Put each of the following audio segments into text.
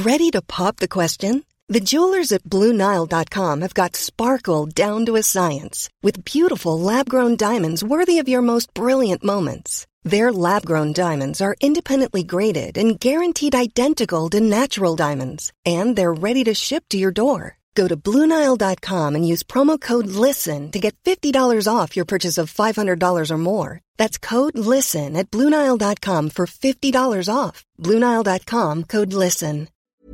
Ready to pop the question? The jewelers at BlueNile.com have got sparkle down to a science with beautiful lab-grown diamonds worthy of your most brilliant moments. Their lab-grown diamonds are independently graded and guaranteed identical to natural diamonds, and they're ready to ship to your door. Go to BlueNile.com and use promo code LISTEN to get $50 off your purchase of $500 or more. That's code LISTEN at BlueNile.com for $50 off. BlueNile.com, code LISTEN.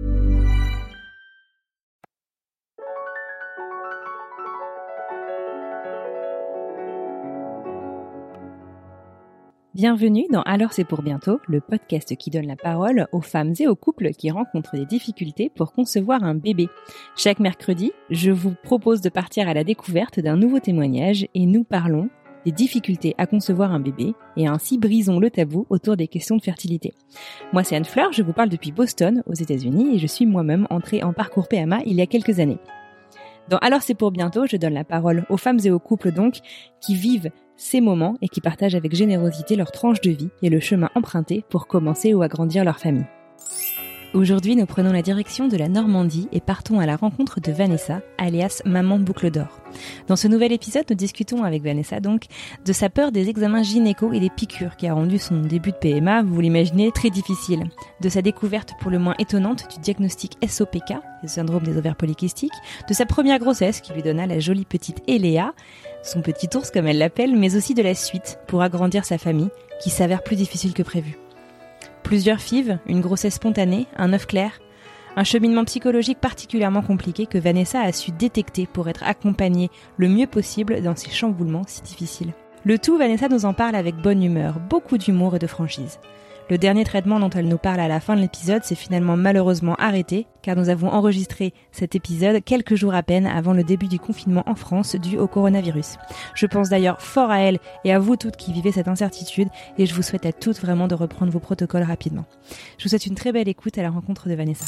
Bienvenue dans Alors c'est pour bientôt, le podcast qui donne la parole aux femmes et aux couples qui rencontrent des difficultés pour concevoir un bébé. Chaque mercredi, je vous propose de partir à la découverte d'un nouveau témoignage et nous parlons des difficultés à concevoir un bébé et ainsi brisons le tabou autour des questions de fertilité. Moi c'est Anne Fleur, je vous parle depuis Boston aux États-Unis et je suis moi-même entrée en parcours PMA il y a quelques années. Dans Alors c'est pour bientôt, je donne la parole aux femmes et aux couples donc qui vivent ces moments et qui partagent avec générosité leur tranche de vie et le chemin emprunté pour commencer ou agrandir leur famille. Aujourd'hui, nous prenons la direction de la Normandie et partons à la rencontre de Vanessa, alias Maman Boucle d'Or. Dans ce nouvel épisode, nous discutons avec Vanessa donc de sa peur des examens gynéco et des piqûres qui a rendu son début de PMA, vous l'imaginez, très difficile. De sa découverte pour le moins étonnante du diagnostic SOPK, le syndrome des ovaires polykystiques, de sa première grossesse qui lui donna la jolie petite Eléa, son petit ours comme elle l'appelle, mais aussi de la suite pour agrandir sa famille qui s'avère plus difficile que prévu. Plusieurs FIV, une grossesse spontanée, un œuf clair, un cheminement psychologique particulièrement compliqué que Vanessa a su détecter pour être accompagnée le mieux possible dans ces chamboulements si difficiles. Le tout, Vanessa nous en parle avec bonne humeur, beaucoup d'humour et de franchise. Le dernier traitement dont elle nous parle à la fin de l'épisode s'est finalement malheureusement arrêté car nous avons enregistré cet épisode quelques jours à peine avant le début du confinement en France dû au coronavirus. Je pense d'ailleurs fort à elle et à vous toutes qui vivez cette incertitude et je vous souhaite à toutes vraiment de reprendre vos protocoles rapidement. Je vous souhaite une très belle écoute à la rencontre de Vanessa.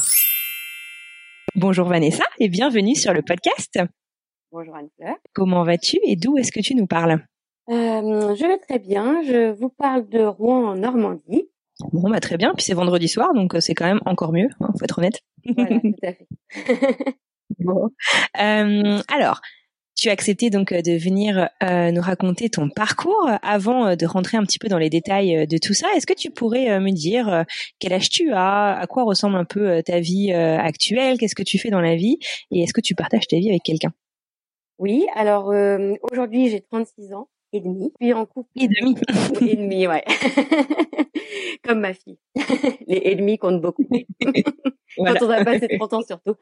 Bonjour Vanessa et bienvenue sur le podcast. Bonjour Anne-Fleur. Comment vas-tu et d'où est-ce que tu nous parles ? Je vais très bien, je vous parle de Rouen en Normandie. Bon, très bien. Puis c'est vendredi soir, donc c'est quand même encore mieux, hein, faut être honnête. Voilà, tout à fait. Bon. Alors, tu as accepté donc de venir nous raconter ton parcours. Avant de rentrer un petit peu dans les détails de tout ça, est-ce que tu pourrais me dire quel âge tu as, à quoi ressemble un peu ta vie actuelle, qu'est-ce que tu fais dans la vie, et est-ce que tu partages ta vie avec quelqu'un ? Oui, alors aujourd'hui j'ai 36 ans et demi, puis en couple. Et demi. Et demi, ouais. Comme ma fille. Les et demi comptent beaucoup. Voilà. Quand on a passé 30 ans surtout.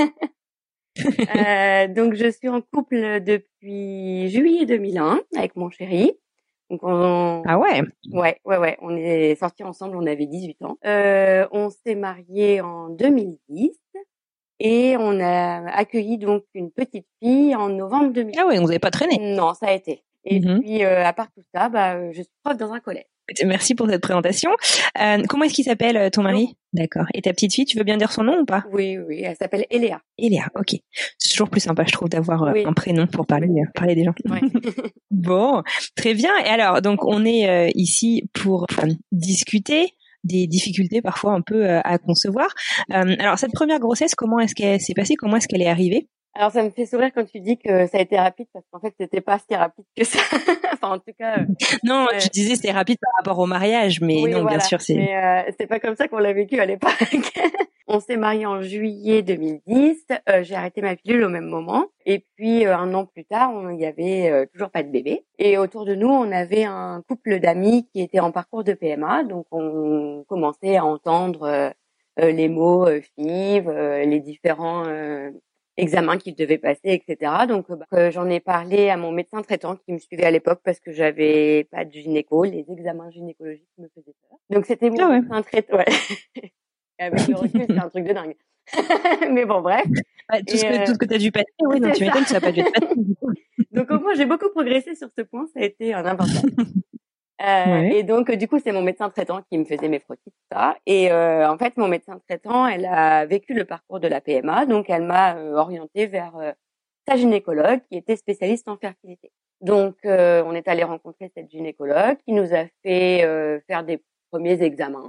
Donc je suis en couple depuis juillet 2001 avec mon chéri. Donc Ah ouais. Ouais. On est sortis ensemble, on avait 18 ans. On s'est mariés en 2010. Et on a accueilli donc une petite fille en novembre 2010. Ah ouais, vous n'avez pas traîné. Non, ça a été. Et puis, à part tout ça, je suis prof dans un collège. Merci pour cette présentation. Comment est-ce qu'il s'appelle ton mari ? D'accord. Et ta petite fille, tu veux bien dire son nom ou pas ? Oui, elle s'appelle Eléa. Eléa, ok. C'est toujours plus sympa, je trouve, d'avoir un prénom pour parler des gens. Ouais. Bon, très bien. Et alors, donc, on est ici pour discuter des difficultés parfois un peu à concevoir. Alors, cette première grossesse, comment est-ce qu'elle s'est passée ? Comment est-ce qu'elle est arrivée ? Alors, ça me fait sourire quand tu dis que ça a été rapide, parce qu'en fait, c'était pas si rapide que ça. Enfin, en tout cas. Non, tu disais c'était rapide par rapport au mariage, mais oui, non, voilà. Bien sûr, c'est. Mais c'est pas comme ça qu'on l'a vécu à l'époque. On s'est mariés en juillet 2010. J'ai arrêté ma pilule au même moment. Et puis, un an plus tard, il y avait toujours pas de bébé. Et autour de nous, on avait un couple d'amis qui étaient en parcours de PMA. Donc, on commençait à entendre les mots FIV, les différents examens qu'ils devaient passer, etc. Donc, j'en ai parlé à mon médecin traitant qui me suivait à l'époque parce que j'avais pas de gynéco. Les examens gynécologiques me faisaient peur. Donc, c'était mon médecin traitant. Ouais. Avec le recul, c'est un truc de dingue. Mais bon, bref. Ouais, tout ce que tu as dû passer, oui, non, tu m'étonnes que ça n'a pas dû être facile. Donc, au moins, j'ai beaucoup progressé sur ce point. Ça a été un inventaire. Et donc, du coup, c'est mon médecin traitant qui me faisait mes frottis, tout ça. Et en fait, mon médecin traitant, elle a vécu le parcours de la PMA. Donc, elle m'a orientée vers sa gynécologue qui était spécialiste en fertilité. Donc, on est allé rencontrer cette gynécologue qui nous a fait faire des premiers examens.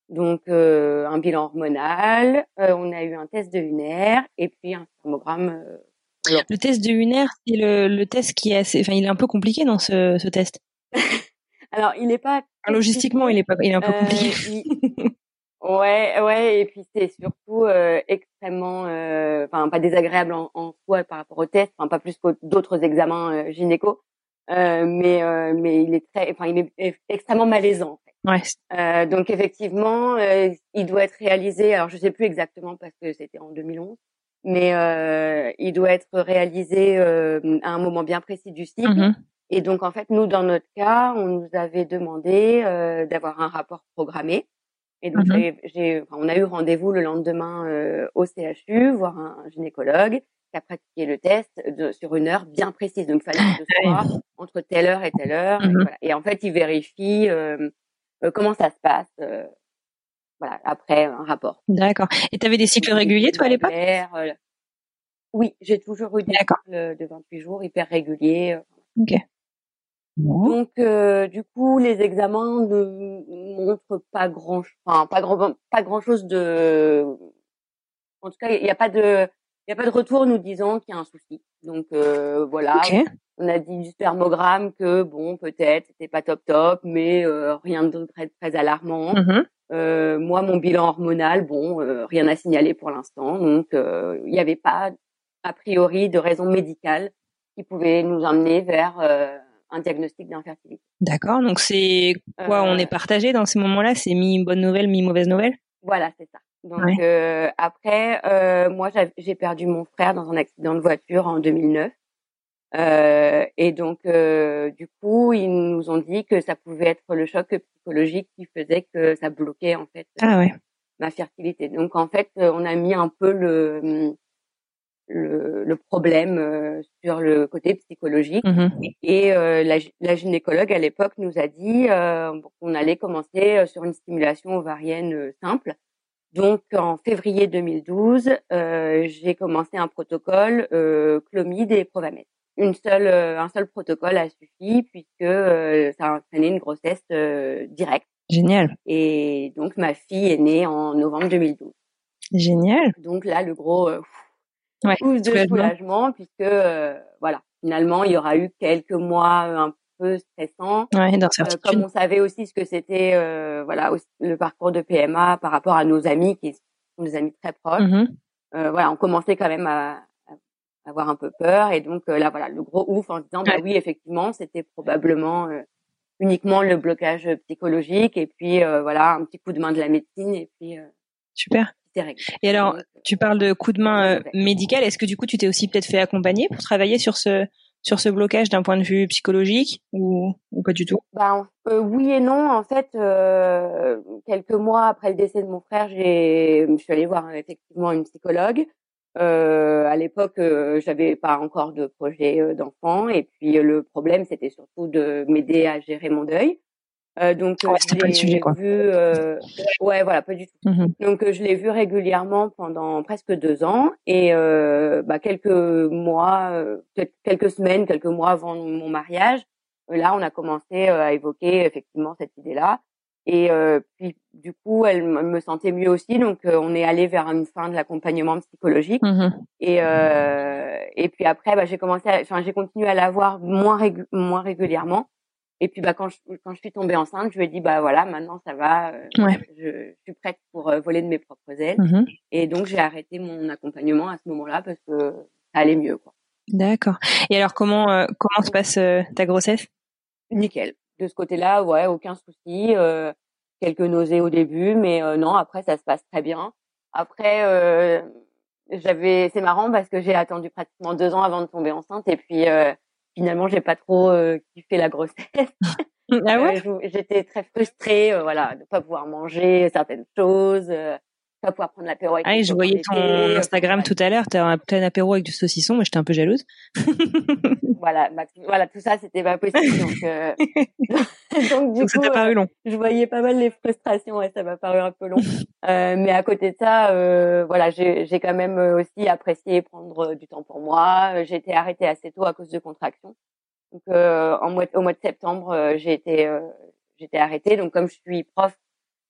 Donc un bilan hormonal, on a eu un test de UNR et puis un thermogramme. Le test de Huner, c'est le test qui est assez, enfin, il est un peu compliqué dans ce test. Alors, il est pas Logistiquement, il est un peu compliqué. Ouais, et puis c'est surtout extrêmement, enfin pas désagréable en soi par rapport au test, enfin pas plus que d'autres examens gynéco, mais il est il est extrêmement malaisant en fait. Ouais. Donc effectivement, il doit être réalisé. Alors je sais plus exactement parce que c'était en 2011, mais il doit être réalisé à un moment bien précis du cycle. Mm-hmm. Et donc en fait, nous dans notre cas, on nous avait demandé d'avoir un rapport programmé. Et donc on a eu rendez-vous le lendemain au CHU, voir un gynécologue qui a pratiqué le test sur une heure bien précise. Donc il fallait que ce soit entre telle heure et telle heure. Mm-hmm. Et, voilà. Et en fait, il vérifie comment ça se passe. Voilà, après un rapport. D'accord. Et tu avais des cycles réguliers, toi, à l'époque? Oui, j'ai toujours eu des cycles de 28 jours hyper réguliers. Ok. Donc, du coup, les examens ne montrent pas pas grand chose de. En tout cas, il n'y a pas de retour nous disant qu'il y a un souci. Donc voilà, on a dit du spermogramme que bon, peut-être c'était pas top, mais rien de très alarmant. Moi, mon bilan hormonal, bon, rien à signaler pour l'instant. Donc, il n'y avait pas a priori de raison médicale qui pouvait nous emmener vers un diagnostic d'infertilité. D'accord. Donc c'est quoi, on est partagé dans ces moments-là, c'est mi-bonne nouvelle, mi-mauvaise nouvelle? Voilà, c'est ça. Donc après, moi j'ai perdu mon frère dans un accident de voiture en 2009. Et donc du coup, ils nous ont dit que ça pouvait être le choc psychologique qui faisait que ça bloquait en fait ma fertilité. Donc en fait, on a mis un peu le problème sur le côté psychologique. Et la gynécologue à l'époque nous a dit qu'on allait commencer sur une stimulation ovarienne simple. Donc en février 2012, j'ai commencé un protocole Clomid et Provamid. Un seul protocole a suffi puisque ça a entraîné une grossesse directe. Génial. Et donc ma fille est née en novembre 2012. Génial. Donc là, le gros de soulagement puisque voilà, finalement il y aura eu quelques mois un peu stressants. Comme on savait aussi ce que c'était voilà le parcours de PMA par rapport à nos amis qui sont des amis très proches. Voilà, on commençait quand même à avoir un peu peur et donc là voilà le gros ouf en se disant bah oui effectivement c'était probablement uniquement le blocage psychologique et puis voilà un petit coup de main de la médecine et puis super. Et alors, tu parles de coup de main médical. Est-ce que du coup, tu t'es aussi peut-être fait accompagner pour travailler sur ce blocage d'un point de vue psychologique ou pas du tout? Oui et non. En fait, quelques mois après le décès de mon frère, je suis allée voir effectivement une psychologue. À l'époque, j'avais pas encore de projet d'enfant et puis le problème, c'était surtout de m'aider à gérer mon deuil. Donc c'était pas le sujet quoi. Ouais, voilà, pas du tout. Donc je l'ai vu régulièrement pendant presque 2 ans et quelques semaines, quelques mois avant mon mariage, là on a commencé à évoquer effectivement cette idée-là et puis du coup elle me sentait mieux aussi donc on est allé vers une fin de l'accompagnement psychologique et puis après j'ai continué à la voir moins régulièrement. Et puis quand je suis tombée enceinte, je lui ai dit voilà, maintenant ça va, je suis prête pour voler de mes propres ailes. Et donc j'ai arrêté mon accompagnement à ce moment-là parce que ça allait mieux quoi. D'accord. Et alors comment se passe ta grossesse? Nickel. De ce côté-là, ouais, aucun souci, quelques nausées au début mais non, après ça se passe très bien. Après c'est marrant parce que j'ai attendu pratiquement 2 ans avant de tomber enceinte et puis finalement, j'ai pas trop kiffé la grossesse. Ah ouais? J'étais très frustrée, voilà, de pas pouvoir manger certaines choses, pas pouvoir prendre l'apéro avec. Ah, je voyais ton Instagram tout à l'heure, t'as un plein apéro avec du saucisson, mais j'étais un peu jalouse. Voilà, tout ça, c'était pas possible. Donc du coup, ça t'a paru long. Je voyais pas mal les frustrations, ça m'a paru un peu long. Mais à côté de ça, voilà, j'ai quand même aussi apprécié prendre du temps pour moi. J'ai été arrêtée assez tôt à cause de contractions. Donc au mois de septembre, j'ai été arrêtée. Donc comme je suis prof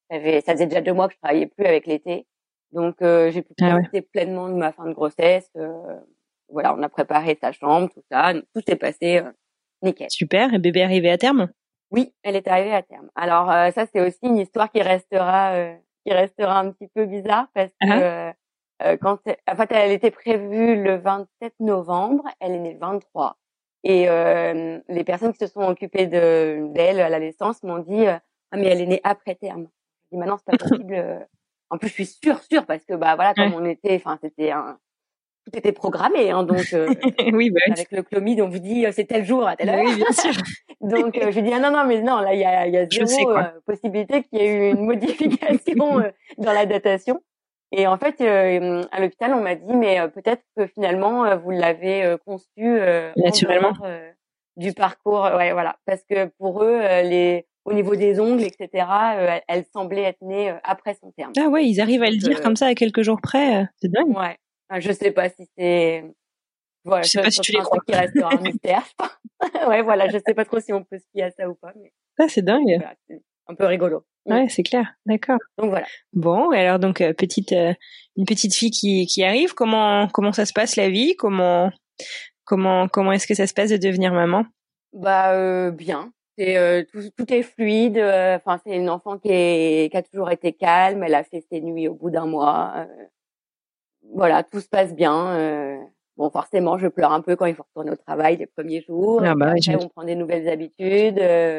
Ça faisait déjà 2 mois que je travaillais plus avec l'été. Donc, j'ai pu profiter pleinement de ma fin de grossesse. Voilà, on a préparé sa chambre, tout ça. Tout s'est passé nickel. Super. Et bébé est arrivé à terme? Oui, elle est arrivée à terme. Alors, ça, c'est aussi une histoire qui restera un petit peu bizarre parce que en fait, elle était prévue le 27 novembre. Elle est née le 23. Et les personnes qui se sont occupées d'elle à la naissance m'ont dit ah mais elle est née après terme. Je dis maintenant c'est pas possible. En plus je suis sûre parce que bah voilà comme on était, enfin tout était programmé hein, donc oui, bah, avec le Clomid on vous dit c'est tel jour à telle heure. Oui bien sûr. Donc je dis ah non mais non là il y a zéro possibilité qu'il y ait eu une modification dans la datation. Et en fait, à l'hôpital, on m'a dit, mais peut-être que finalement, vous l'avez conçu naturellement en dehors du parcours. Ouais, voilà, parce que pour eux, au niveau des ongles, etc., elle semblait être née après son terme. Ah ouais, ils arrivent à le dire comme ça à quelques jours près. C'est dingue. Ouais, je sais pas si c'est. Voilà, je sais pas si tu les crois. Qui restera un mystère. Ouais, voilà, je sais pas trop si on peut se fier à ça ou pas, mais. Ah, c'est dingue. Voilà, c'est un peu rigolo. Ouais, c'est clair. D'accord. Donc voilà. Bon, alors donc une petite fille qui arrive. Comment ça se passe la vie? Comment est-ce que ça se passe de devenir maman? Bah bien. C'est tout est fluide. Enfin, c'est une enfant qui a toujours été calme. Elle a fait ses nuits au bout d'un mois. Voilà, tout se passe bien. Bon, forcément, je pleure un peu quand il faut retourner au travail les premiers jours. Ah bah, après, on prend des nouvelles habitudes.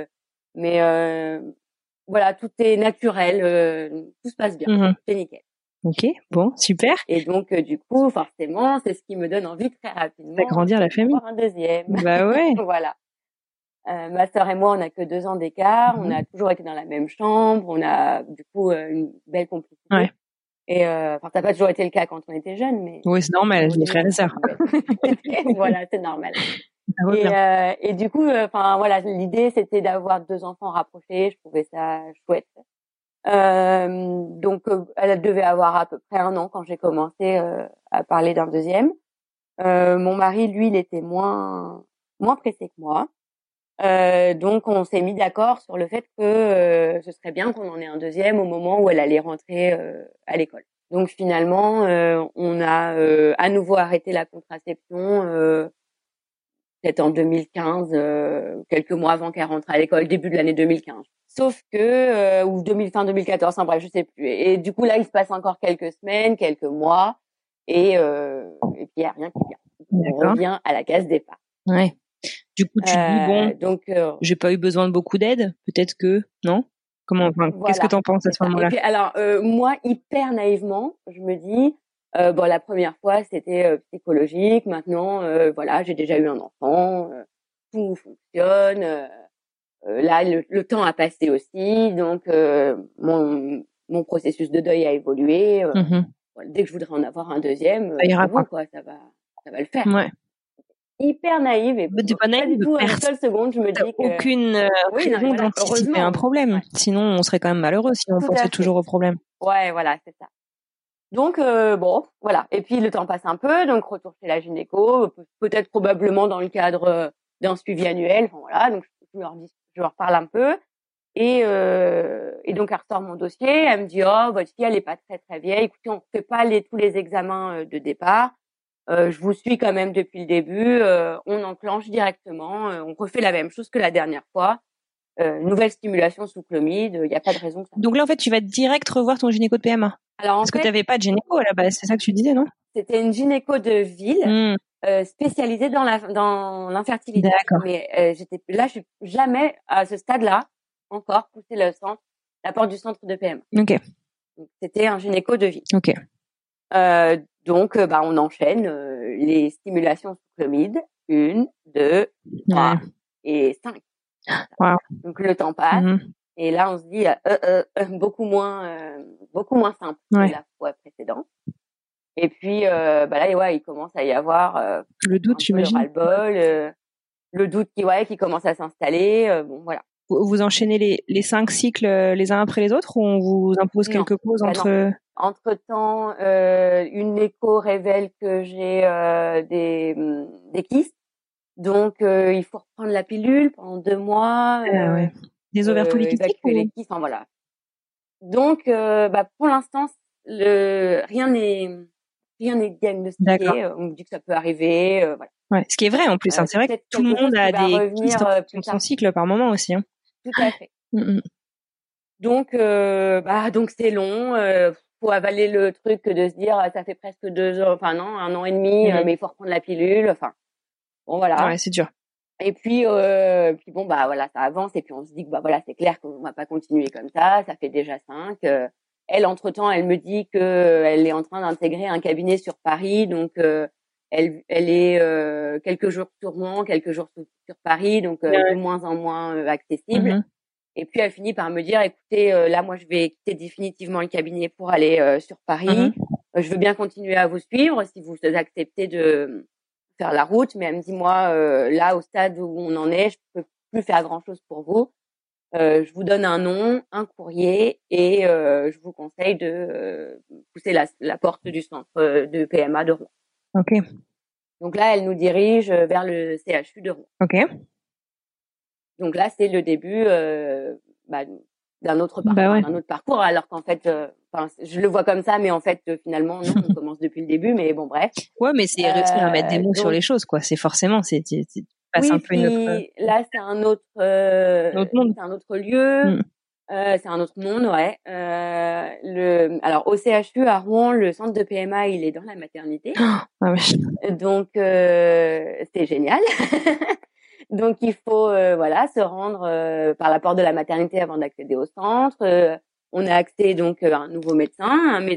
Mais voilà, tout est naturel, tout se passe bien, c'est nickel. Ok, bon, super. Et donc du coup, forcément, c'est ce qui me donne envie très rapidement d'agrandir la famille. D'avoir un deuxième. Bah ouais. Voilà. Ma sœur et moi, on a que 2 ans d'écart. On a toujours été dans la même chambre. On a du coup une belle complicité. Ouais. Et enfin, ça n'a pas toujours été le cas quand on était jeunes, mais. Oui, c'est normal, les frères et sœurs. Voilà, c'est normal. Et du coup, enfin voilà, l'idée c'était d'avoir 2 enfants rapprochés. Je trouvais ça chouette. Donc, elle devait avoir à peu près 1 an quand j'ai commencé à parler d'un deuxième. Mon mari, lui, il était moins pressé que moi. Donc, on s'est mis d'accord sur le fait que ce serait bien qu'on en ait un deuxième au moment où elle allait rentrer à l'école. Donc, finalement, on a à nouveau arrêté la contraception. Peut-être en 2015, quelques mois avant qu'elle rentre à l'école, début de l'année 2015. Sauf que, ou fin 2014, hein, bref, je sais plus. Et du coup, là, il se passe encore quelques semaines, quelques mois, et puis il n'y a rien qui vient. On revient à la case départ. Ouais. Du coup, tu te dis, bon, donc, j'ai pas eu besoin de beaucoup d'aide, peut-être que, non? Voilà, qu'est-ce que t'en penses à ce moment-là? Et puis, alors, moi, hyper naïvement, je me dis, bon, la première fois, c'était psychologique. Maintenant, voilà, j'ai déjà eu un enfant, tout fonctionne. Là, le temps a passé aussi, donc mon processus de deuil a évolué. Dès que je voudrais en avoir un deuxième, ça ira bon, quoi, ça va le faire. Ouais. Hyper naïve et pas naïve, du tout à une seule seconde, je me dis que aucune raison d'anticiper un problème. Ouais. Sinon, on serait quand même malheureux si on pensait toujours au problème. Ouais, voilà, c'est ça. Donc bon, voilà. Et puis le temps passe un peu, donc retour chez la gynéco, peut-être probablement dans le cadre d'un suivi annuel. Enfin voilà, donc je leur parle un peu. Et donc elle ressort mon dossier, elle me dit oh votre fille elle est pas très très vieille. Écoutez, on fait pas tous les examens de départ. Je vous suis quand même depuis le début. On enclenche directement. On refait la même chose que la dernière fois. Nouvelle stimulation sous Clomid. Il n'y a pas de raison que ça. Donc là en fait tu vas direct revoir ton gynéco de PMA. Alors parce que tu n'avais pas de gynéco à la base, c'est ça que tu disais, non? C'était une gynéco de ville spécialisée dans l'infertilité. D'accord. Mais je suis jamais à ce stade-là encore poussé la porte du centre de PMA. Ok. Donc, c'était un gynéco de ville. Ok. Donc, on enchaîne les stimulations sous Clomid, 1, 2, 3 et 5. Wow. Donc le temps passe et là on se dit beaucoup moins simple que la fois précédente. Et puis là il commence à y avoir le doute, j'imagine. Le ras-le-bol, le doute qui commence à s'installer. Bon voilà. Vous enchaînez les 5 cycles les uns après les autres ou on vous impose quelques pauses entre? Entre-temps, une écho révèle que j'ai des kystes. Donc, il faut reprendre la pilule pendant 2 mois. Des ovaires polykystiques évacuer les kystes. Enfin, voilà. Donc, pour l'instant, rien n'est diagnostiqué. D'accord. On me dit que ça peut arriver, voilà. Ouais, ce qui est vrai en plus. C'est vrai que Peut-être tout le quelque monde chose a qui va des revenir kystes en fonction plus de son tard. cycle par moment aussi. Hein. Tout à fait. Donc, donc c'est long. Faut avaler le truc de se dire, ça fait presque 2 ans, enfin non, 1 an et demi, mais il faut reprendre la pilule. Enfin, bon voilà. Ouais, c'est dur. Et puis bon voilà, ça avance et puis on se dit que voilà, c'est clair qu'on va pas continuer comme ça. Ça fait déjà 5. Elle, entre-temps, elle me dit que elle est en train d'intégrer un cabinet sur Paris, donc elle est quelques jours sur Rouen, quelques jours sur Paris, donc de moins en moins accessible. Et puis elle finit par me dire, écoutez, là moi je vais quitter définitivement le cabinet pour aller sur Paris. Je veux bien continuer à vous suivre si vous acceptez de faire la route, mais elle me dit moi là au stade où on en est, je peux plus faire grand chose pour vous. Je vous donne un nom, un courrier et je vous conseille de pousser la porte du centre de PMA de Rouen. Ok. Donc là, elle nous dirige vers le CHU de Rouen. Ok. Donc là, c'est le début d'un autre parcours, alors qu'en fait, je le vois comme ça, mais en fait, finalement, non, on commence depuis le début, mais bon, bref. Ouais, mais c'est réussir à mettre des mots sur les choses, quoi. C'est forcément, tu passes un peu une autre. Là, c'est un autre monde. C'est un autre lieu. C'est un autre monde, ouais. Alors au CHU à Rouen, le centre de PMA, il est dans la maternité. Ah ouais. Donc c'est génial. Donc il faut se rendre par la porte de la maternité avant d'accéder au centre. On a accès donc à un nouveau médecin,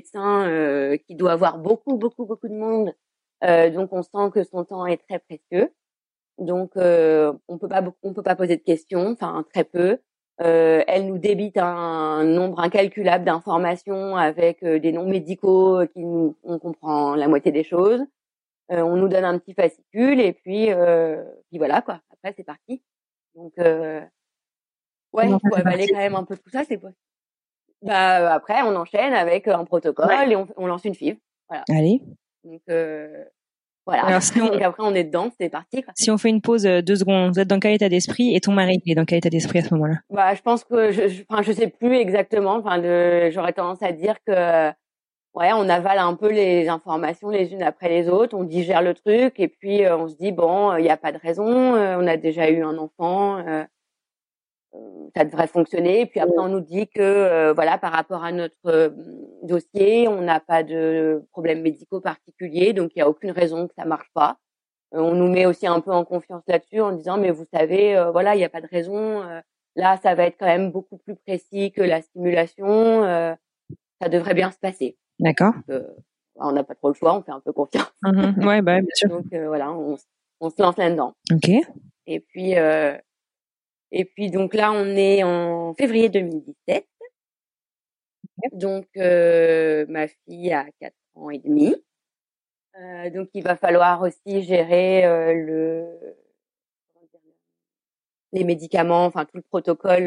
qui doit avoir beaucoup de monde. Donc on sent que son temps est très précieux. Donc on peut pas poser de questions, enfin très peu. Elle nous débite un nombre incalculable d'informations avec des noms médicaux on comprend la moitié des choses. On nous donne un petit fascicule et puis voilà quoi. Après c'est parti. Donc il faut avaler quand même un peu tout ça, c'est possible. Après on enchaîne avec un protocole et on lance une FIV. Voilà. Allez. Donc voilà. Alors, donc après on est dedans, c'est parti quoi. Si on fait une pause 2 secondes, vous êtes dans quel état d'esprit et ton mari est dans quel état d'esprit à ce moment-là? Je pense que je sais plus exactement. J'aurais tendance à dire que on avale un peu les informations les unes après les autres, on digère le truc et puis on se dit bon, il y a pas de raison, on a déjà eu un enfant, ça devrait fonctionner. Et puis après on nous dit que par rapport à notre dossier, on n'a pas de problèmes médicaux particuliers, donc il y a aucune raison que ça marche pas. On nous met aussi un peu en confiance là-dessus en disant mais vous savez il y a pas de raison, là ça va être quand même beaucoup plus précis que la stimulation, ça devrait bien se passer. D'accord. On n'a pas trop le choix, on fait un peu confiance. Ouais, bien sûr. Donc on se lance là-dedans. Ok. Et puis donc là on est en février 2017. Okay. Donc ma fille a 4 ans et demi. Donc il va falloir aussi gérer les médicaments, enfin tout le protocole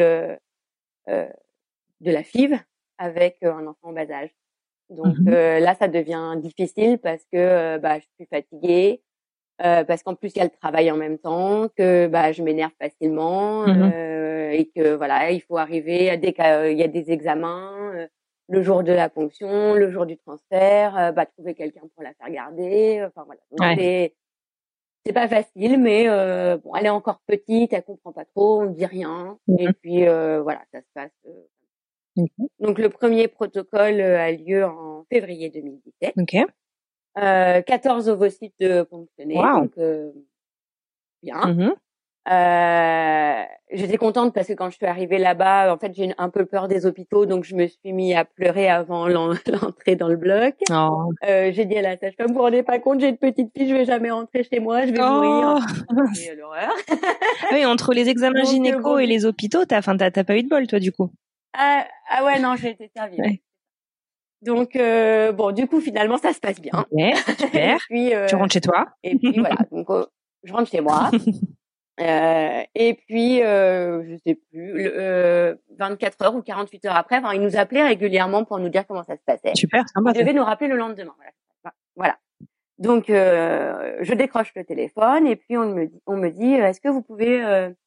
de la FIV avec un enfant en bas âge. Donc là, ça devient difficile parce que je suis fatiguée, parce qu'en plus il y a le travail en même temps, que je m'énerve facilement et que il faut arriver dès qu'il y a des examens, le jour de la ponction, le jour du transfert, trouver quelqu'un pour la faire garder. Enfin voilà. Donc c'est pas facile, mais elle est encore petite, elle comprend pas trop, on dit rien et puis ça se passe. Donc le premier protocole a lieu en février 2017. Ok. 14 ovocytes de ponctionnés, donc bien. J'étais contente parce que quand je suis arrivée là-bas, en fait, j'ai un peu peur des hôpitaux, donc je me suis mis à pleurer avant l'entrée dans le bloc. Oh. J'ai dit à la sage-femme, vous vous rendez pas compte, j'ai une petite fille, je vais jamais rentrer chez moi, je vais mourir. C'est l'horreur. Oui, entre les examens gynéco et les hôpitaux, t'as pas eu de bol, toi, du coup. Ah ouais, non, j'ai été servie. Ouais. Donc du coup finalement ça se passe bien. Ok, super. Puis, tu rentres chez toi. Et puis voilà, donc je rentre chez moi. Et puis je sais plus, 24 heures ou 48 heures après, ils nous appelaient régulièrement pour nous dire comment ça se passait. Super, sympa. Ils devaient nous rappeler le lendemain. Voilà. Donc je décroche le téléphone et puis on me dit est-ce que vous pouvez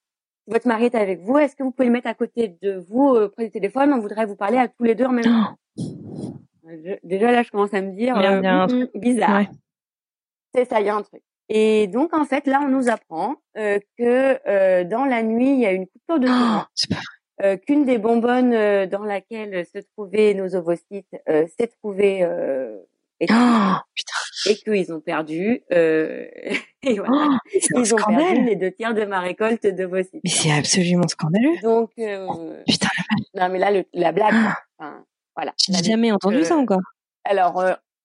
votre mari est avec vous, est-ce que vous pouvez le mettre à côté de vous près du téléphone? On voudrait vous parler à tous les deux en même temps. Déjà là, je commence à me dire bizarre. Ouais. C'est ça, il y a un truc. Et donc en fait, là, on nous apprend que dans la nuit, il y a une coupure de courant. C'est pas vrai. Qu'une des bonbonnes dans laquelle se trouvaient nos ovocytes s'est trouvée Putain. Et qu'ils ont perdu et voilà, ils ont perdu les 2/3 de ma récolte d'ovocytes. Mais c'est absolument scandaleux. Donc putain non mais là la blague enfin voilà. J'ai jamais entendu ça encore. Alors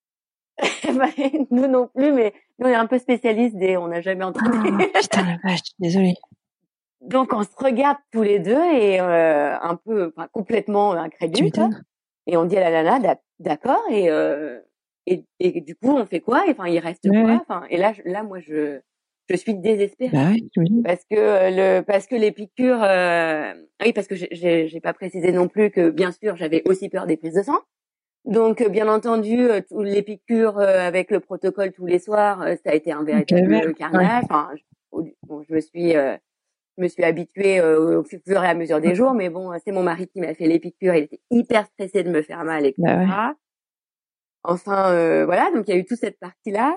nous non plus, mais nous on est un peu spécialistes on n'a jamais entendu. Putain la vache, désolée. Donc on se regarde tous les deux et un peu complètement incrédule quoi. Et on dit à la nana d'accord et du coup on fait quoi? Enfin il reste quoi? Enfin et là moi je suis désespérée. Bah oui, parce que les piqûres oui parce que j'ai pas précisé non plus que bien sûr j'avais aussi peur des prises de sang. Donc bien entendu tous les piqûres avec le protocole tous les soirs ça a été un véritable carnage. Enfin je me suis habituée au fur et à mesure des jours, mais bon, c'est mon mari qui m'a fait les piqûres, il était hyper stressé de me faire mal, etc. Enfin, voilà, donc il y a eu toute cette partie-là.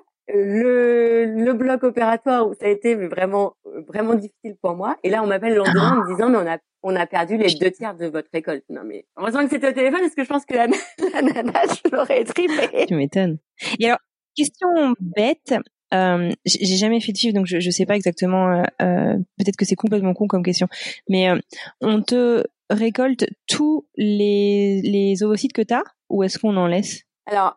Le bloc opératoire où ça a été vraiment difficile pour moi. Et là, on m'appelle le lendemain en me disant, mais on a perdu les 2/3 de votre récolte. Non, mais heureusement que c'était au téléphone, parce que je pense que la nana, je l'aurais trippée. Tu m'étonnes. Et alors, question bête, j'ai jamais fait de chiffre, donc je sais pas exactement, peut-être que c'est complètement con comme question, mais on te récolte tous les ovocytes que t'as, ou est-ce qu'on en laisse? Alors,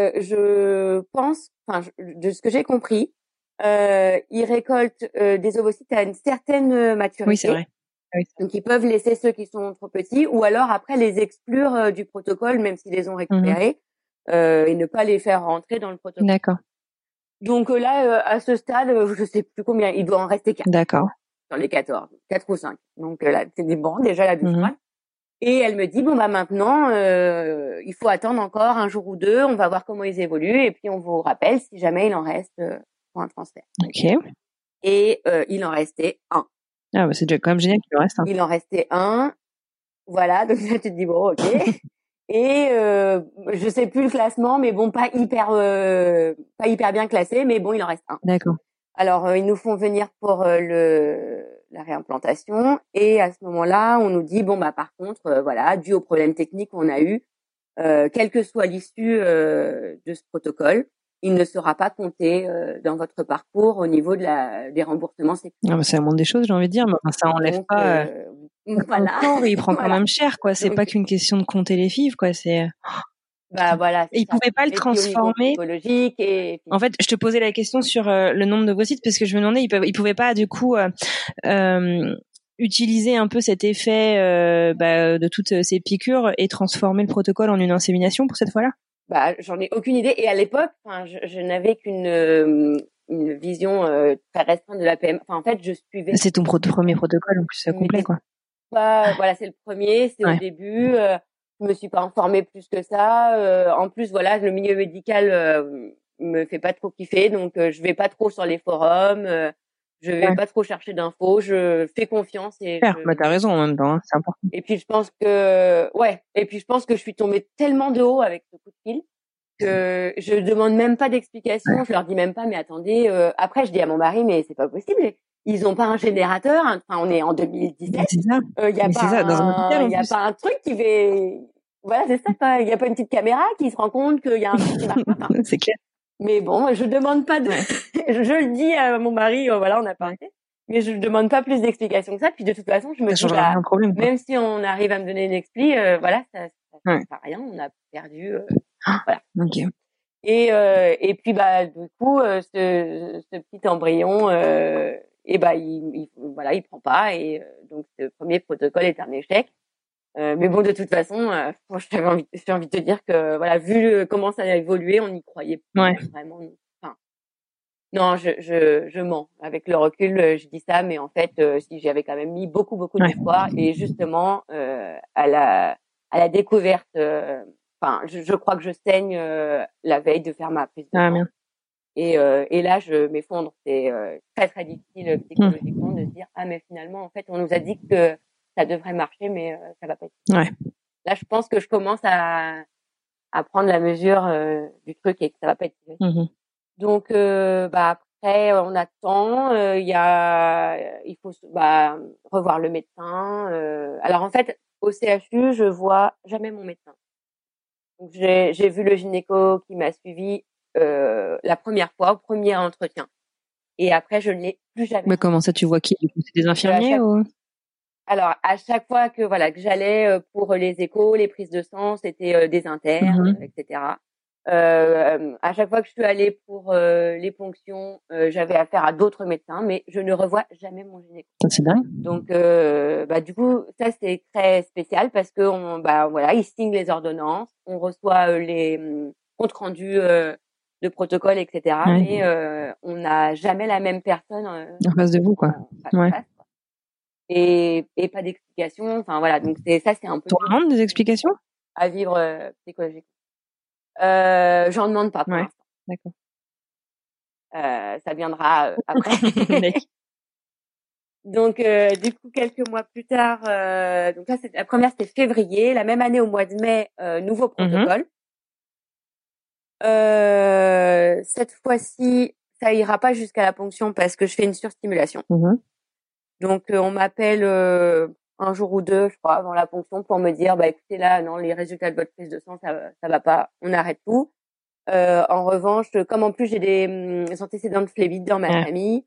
je pense, de ce que j'ai compris, ils récoltent des ovocytes à une certaine maturité. Oui, c'est vrai. Oui. Donc, ils peuvent laisser ceux qui sont trop petits, ou alors après les exclure du protocole, même s'ils les ont récupérés, et ne pas les faire rentrer dans le protocole. D'accord. Donc là, à ce stade, je sais plus combien, il doit en rester 4. D'accord. Sur les 14, 4 ou 5. Donc là, c'est bon, déjà la douche froide. Et elle me dit, bon, bah, maintenant, il faut attendre encore un jour ou deux, on va voir comment ils évoluent, et puis on vous rappelle si jamais il en reste pour un transfert. Ok. Et il en restait un. Ah, bah, c'est déjà quand même génial qu'il en reste un. Il en restait un. Voilà, donc là, tu te dis, bon, ok. Et je sais plus le classement, mais bon, pas hyper bien classé, mais bon, il en reste un. D'accord. Alors, ils nous font venir pour la réimplantation, et à ce moment-là, on nous dit bon bah par contre, voilà, dû aux problèmes techniques qu'on a eu, quelle que soit l'issue de ce protocole, il ne sera pas compté dans votre parcours au niveau des remboursements sécuritaires. Ah, bah, c'est la moindre des choses, j'ai envie de dire, mais ça enlève donc, pas. Voilà. Le corps, il prend quand même cher, quoi. C'est pas qu'une question de compter les FIV, quoi. C'est. Bah voilà. Et ils pouvaient pas le transformer. En fait, je te posais la question sur le nombre d'ovocytes parce que je me demandais, ils pouvaient pas du coup utiliser un peu cet effet de toutes ces piqûres et transformer le protocole en une insémination pour cette fois-là. Bah j'en ai aucune idée. Et à l'époque, je n'avais qu'une vision très restreinte de la PMA. Enfin en fait, je suivais. C'est ton premier protocole en plus complet, quoi. Bah voilà, c'est le premier, c'est au début. Je me suis pas informée plus que ça. En plus, voilà, le milieu médical me fait pas trop kiffer, donc je vais pas trop sur les forums, je vais pas trop chercher d'infos, je fais confiance et. Bah t'as raison en même temps, hein, c'est important. Et puis je pense que je suis tombée tellement de haut avec ce coup de fil que je demande même pas d'explication, je leur dis même pas, mais attendez. Après, je dis à mon mari, mais c'est pas possible. Ils ont pas un générateur. Enfin, on est en 2017. C'est ça. Il y a pas un truc qui fait. Voilà, c'est ça. Quoi. Il y a pas une petite caméra qui se rend compte qu'il y a un truc qui marche pas. C'est clair. Mais bon, je demande pas de. Je le dis à mon mari. Voilà, on a pas arrêté. Mais je demande pas plus d'explications que ça. Puis de toute façon, je me dis un problème, même si on arrive à me donner une expli, voilà, ça sert à rien. On a perdu. Voilà. Ok. Et puis bah du coup, ce petit embryon. Et bah il prend pas et donc ce premier protocole est un échec. Mais bon de toute façon, moi j'ai envie de te dire que voilà, vu comment ça a évolué, on n'y croyait pas vraiment. Enfin, non, je mens. Avec le recul, je dis ça, mais en fait, si j'avais quand même mis beaucoup d'espoir et justement à la découverte. Enfin, je crois que je saigne la veille de faire ma prise de sang. Et là, je m'effondre. C'est très très difficile psychologiquement de se dire ah mais finalement en fait on nous a dit que ça devrait marcher mais ça va pas être. Ouais. Là, je pense que je commence à prendre la mesure du truc et que ça va pas être possible. Mhm. Donc après on attend. Il faut revoir le médecin. Alors en fait au CHU je vois jamais mon médecin. Donc j'ai vu le gynéco qui m'a suivi la première fois au premier entretien. Et après, je ne l'ai plus jamais. Mais comment ça, tu vois qui? C'est des infirmiers ou? Alors, à chaque fois que j'allais pour les échos, les prises de sang, c'était des internes, etc. À chaque fois que je suis allée pour les ponctions, j'avais affaire à d'autres médecins, mais je ne revois jamais mon gynéco. C'est dingue. Donc, du coup, ça c'est très spécial parce que ils signent les ordonnances, on reçoit les comptes rendus de protocole, etc. Ouais. Mais on n'a jamais la même personne en face de vous, quoi. Ouais. Face, quoi. Et pas d'explication. Enfin voilà, donc c'est un peu. Tu demandes des explications à vivre psychologiquement. J'en demande pas pour l'instant. D'accord. Ça viendra après. Donc du coup quelques mois plus tard, donc là la première c'était février, la même année au mois de mai, nouveau protocole. Cette fois-ci, ça ira pas jusqu'à la ponction parce que je fais une surstimulation. Donc on m'appelle un jour ou deux, je crois, avant la ponction pour me dire écoutez là non, les résultats de votre prise de sang ça va pas, on arrête tout. En revanche, comme en plus j'ai des antécédents de phlébite dans ma famille,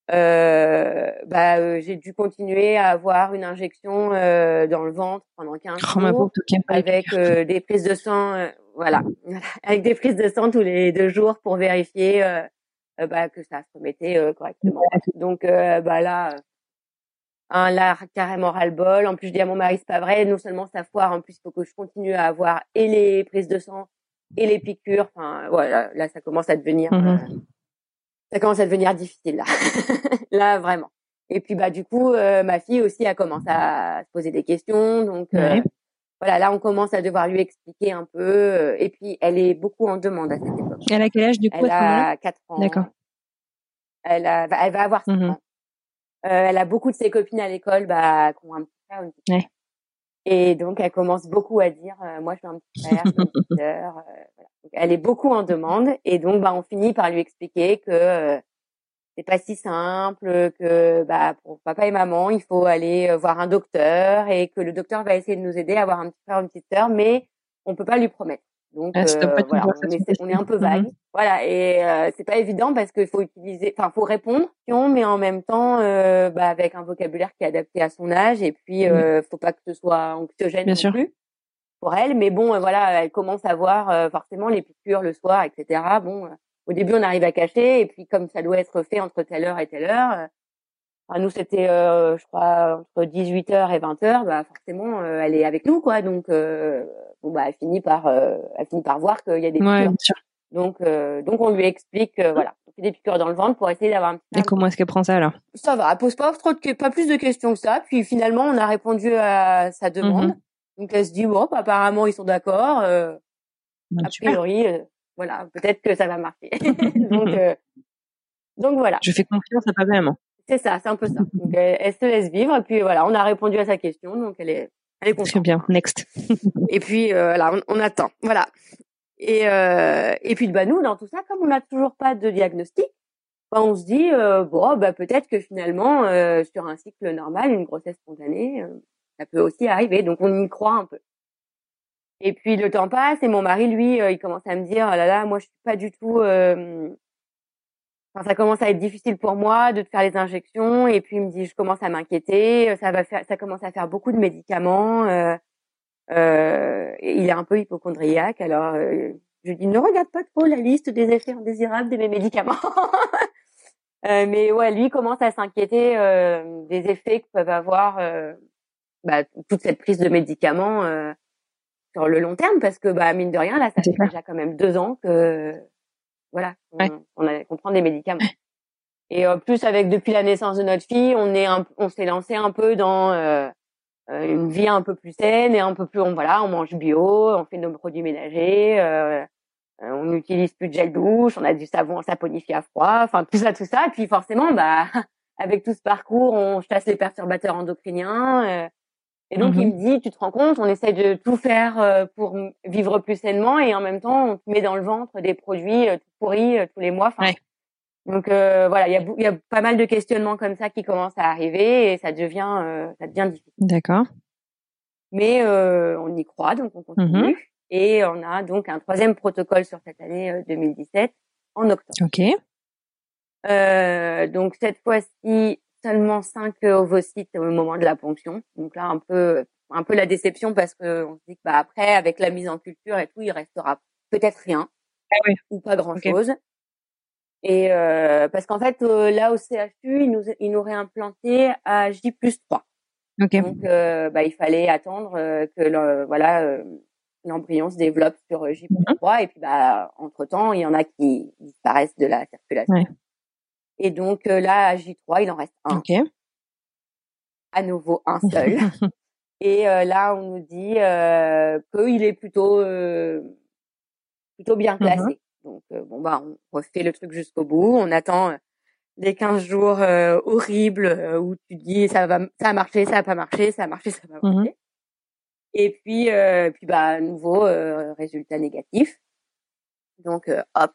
j'ai dû continuer à avoir une injection dans le ventre pendant 15 jours avec des prises de sang avec des prises de sang tous les 2 jours pour vérifier que ça se remettait correctement. Donc là carrément ras-le-bol. En plus je dis à mon mari c'est pas vrai, non seulement ça foire, en plus il faut que je continue à avoir et les prises de sang et les piqûres. Enfin voilà, là ça commence à devenir difficile là. Là vraiment. Et puis du coup ma fille aussi a commencé à se poser des questions, donc voilà, là on commence à devoir lui expliquer un peu et puis elle est beaucoup en demande à cette époque. Elle a quel âge du coup? Elle a 4 ans. D'accord. Elle va avoir 5 ans. Elle a beaucoup de ses copines à l'école qui ont un petit frère ou une petite sœur. Et donc elle commence beaucoup à dire moi je veux un petit frère, je veux une petite sœur. Voilà. Donc, elle est beaucoup en demande et donc on finit par lui expliquer que c'est pas si simple, que pour papa et maman il faut aller voir un docteur et que le docteur va essayer de nous aider à avoir un petit frère ou une petite sœur, mais on peut pas lui promettre. Donc voilà, on est un peu vague. Voilà, et c'est pas évident parce qu'il faut faut répondre, mais en même temps avec un vocabulaire qui est adapté à son âge, et puis faut pas que ce soit anxiogène non plus pour elle. Mais bon, voilà, elle commence à voir forcément les piqûres le soir, etc. Bon, au début on arrive à cacher, et puis comme ça doit être fait entre telle heure et telle heure, nous c'était je crois entre 18h et 20h, forcément elle est avec nous, quoi. Donc elle finit par voir qu'il y a des piqûres. Donc on lui explique voilà, on fait des piqûres dans le ventre pour essayer d'avoir un petit. Et comment est-ce qu'elle prend ça alors? Ça va, elle pose pas plus de questions que ça. Puis finalement on a répondu à sa demande. Donc elle se dit bon, apparemment ils sont d'accord. A priori voilà, peut-être que ça va marcher. Donc voilà. Je fais confiance à papa et maman. C'est ça, c'est un peu ça. Donc elle se laisse vivre, et puis voilà, on a répondu à sa question, donc elle est contente. Très bien, next. Et puis là, on attend, voilà. Et puis nous, dans tout ça, comme on n'a toujours pas de diagnostic, on se dit peut-être que finalement sur un cycle normal, une grossesse spontanée, ça peut aussi arriver. Donc on y croit un peu. Et puis le temps passe, et mon mari, lui, il commence à me dire oh là là, moi je suis pas du tout. Ça commence à être difficile pour moi de te faire les injections, et puis il me dit je commence à m'inquiéter, ça commence à faire beaucoup de médicaments. Il est un peu hypocondriaque, alors je lui dis ne regarde pas trop la liste des effets indésirables de mes médicaments. Mais ouais, lui commence à s'inquiéter des effets que peuvent avoir toute cette prise de médicaments sur le long terme, parce que mine de rien là ça fait déjà quand même 2 ans que voilà, on prend des médicaments. Et en plus depuis la naissance de notre fille, on s'est lancé un peu dans une vie un peu plus saine et un peu plus on mange bio, on fait nos produits ménagers, On n'utilise plus de gel douche, on a du savon saponifié à froid, enfin tout ça. Et puis forcément, avec tout ce parcours, on chasse les perturbateurs endocriniens. Et donc il me dit, tu te rends compte, on essaie de tout faire pour vivre plus sainement et en même temps, on te met dans le ventre des produits tout pourris tous les mois. Ouais. Donc voilà, il y a pas mal de questionnements comme ça qui commencent à arriver et ça devient difficile. D'accord. Mais on y croit, donc on continue. Et on a donc un 3e protocole sur cette année 2017 en octobre. Ok. Donc cette fois-ci, seulement 5 ovocytes au moment de la ponction. Donc là, un peu la déception parce que on se dit que après, avec la mise en culture et tout, il restera peut-être rien ou pas grand-chose. Okay. Et parce qu'en fait, là au CHU, ils nous réimplantaient à J+3. Okay. Donc il fallait attendre que l'embryon se développe sur J+3 et puis entre-temps, il y en a qui disparaissent de la circulation. Ouais. Et donc là à J3, il en reste un. Okay. À nouveau un seul. Et là on nous dit qu'il est plutôt bien classé. Donc on refait le truc jusqu'au bout, on attend les 15 jours horribles où tu te dis ça a marché, ça a pas marché, ça a marché, ça a pas marché. Et puis à nouveau résultat négatif. Donc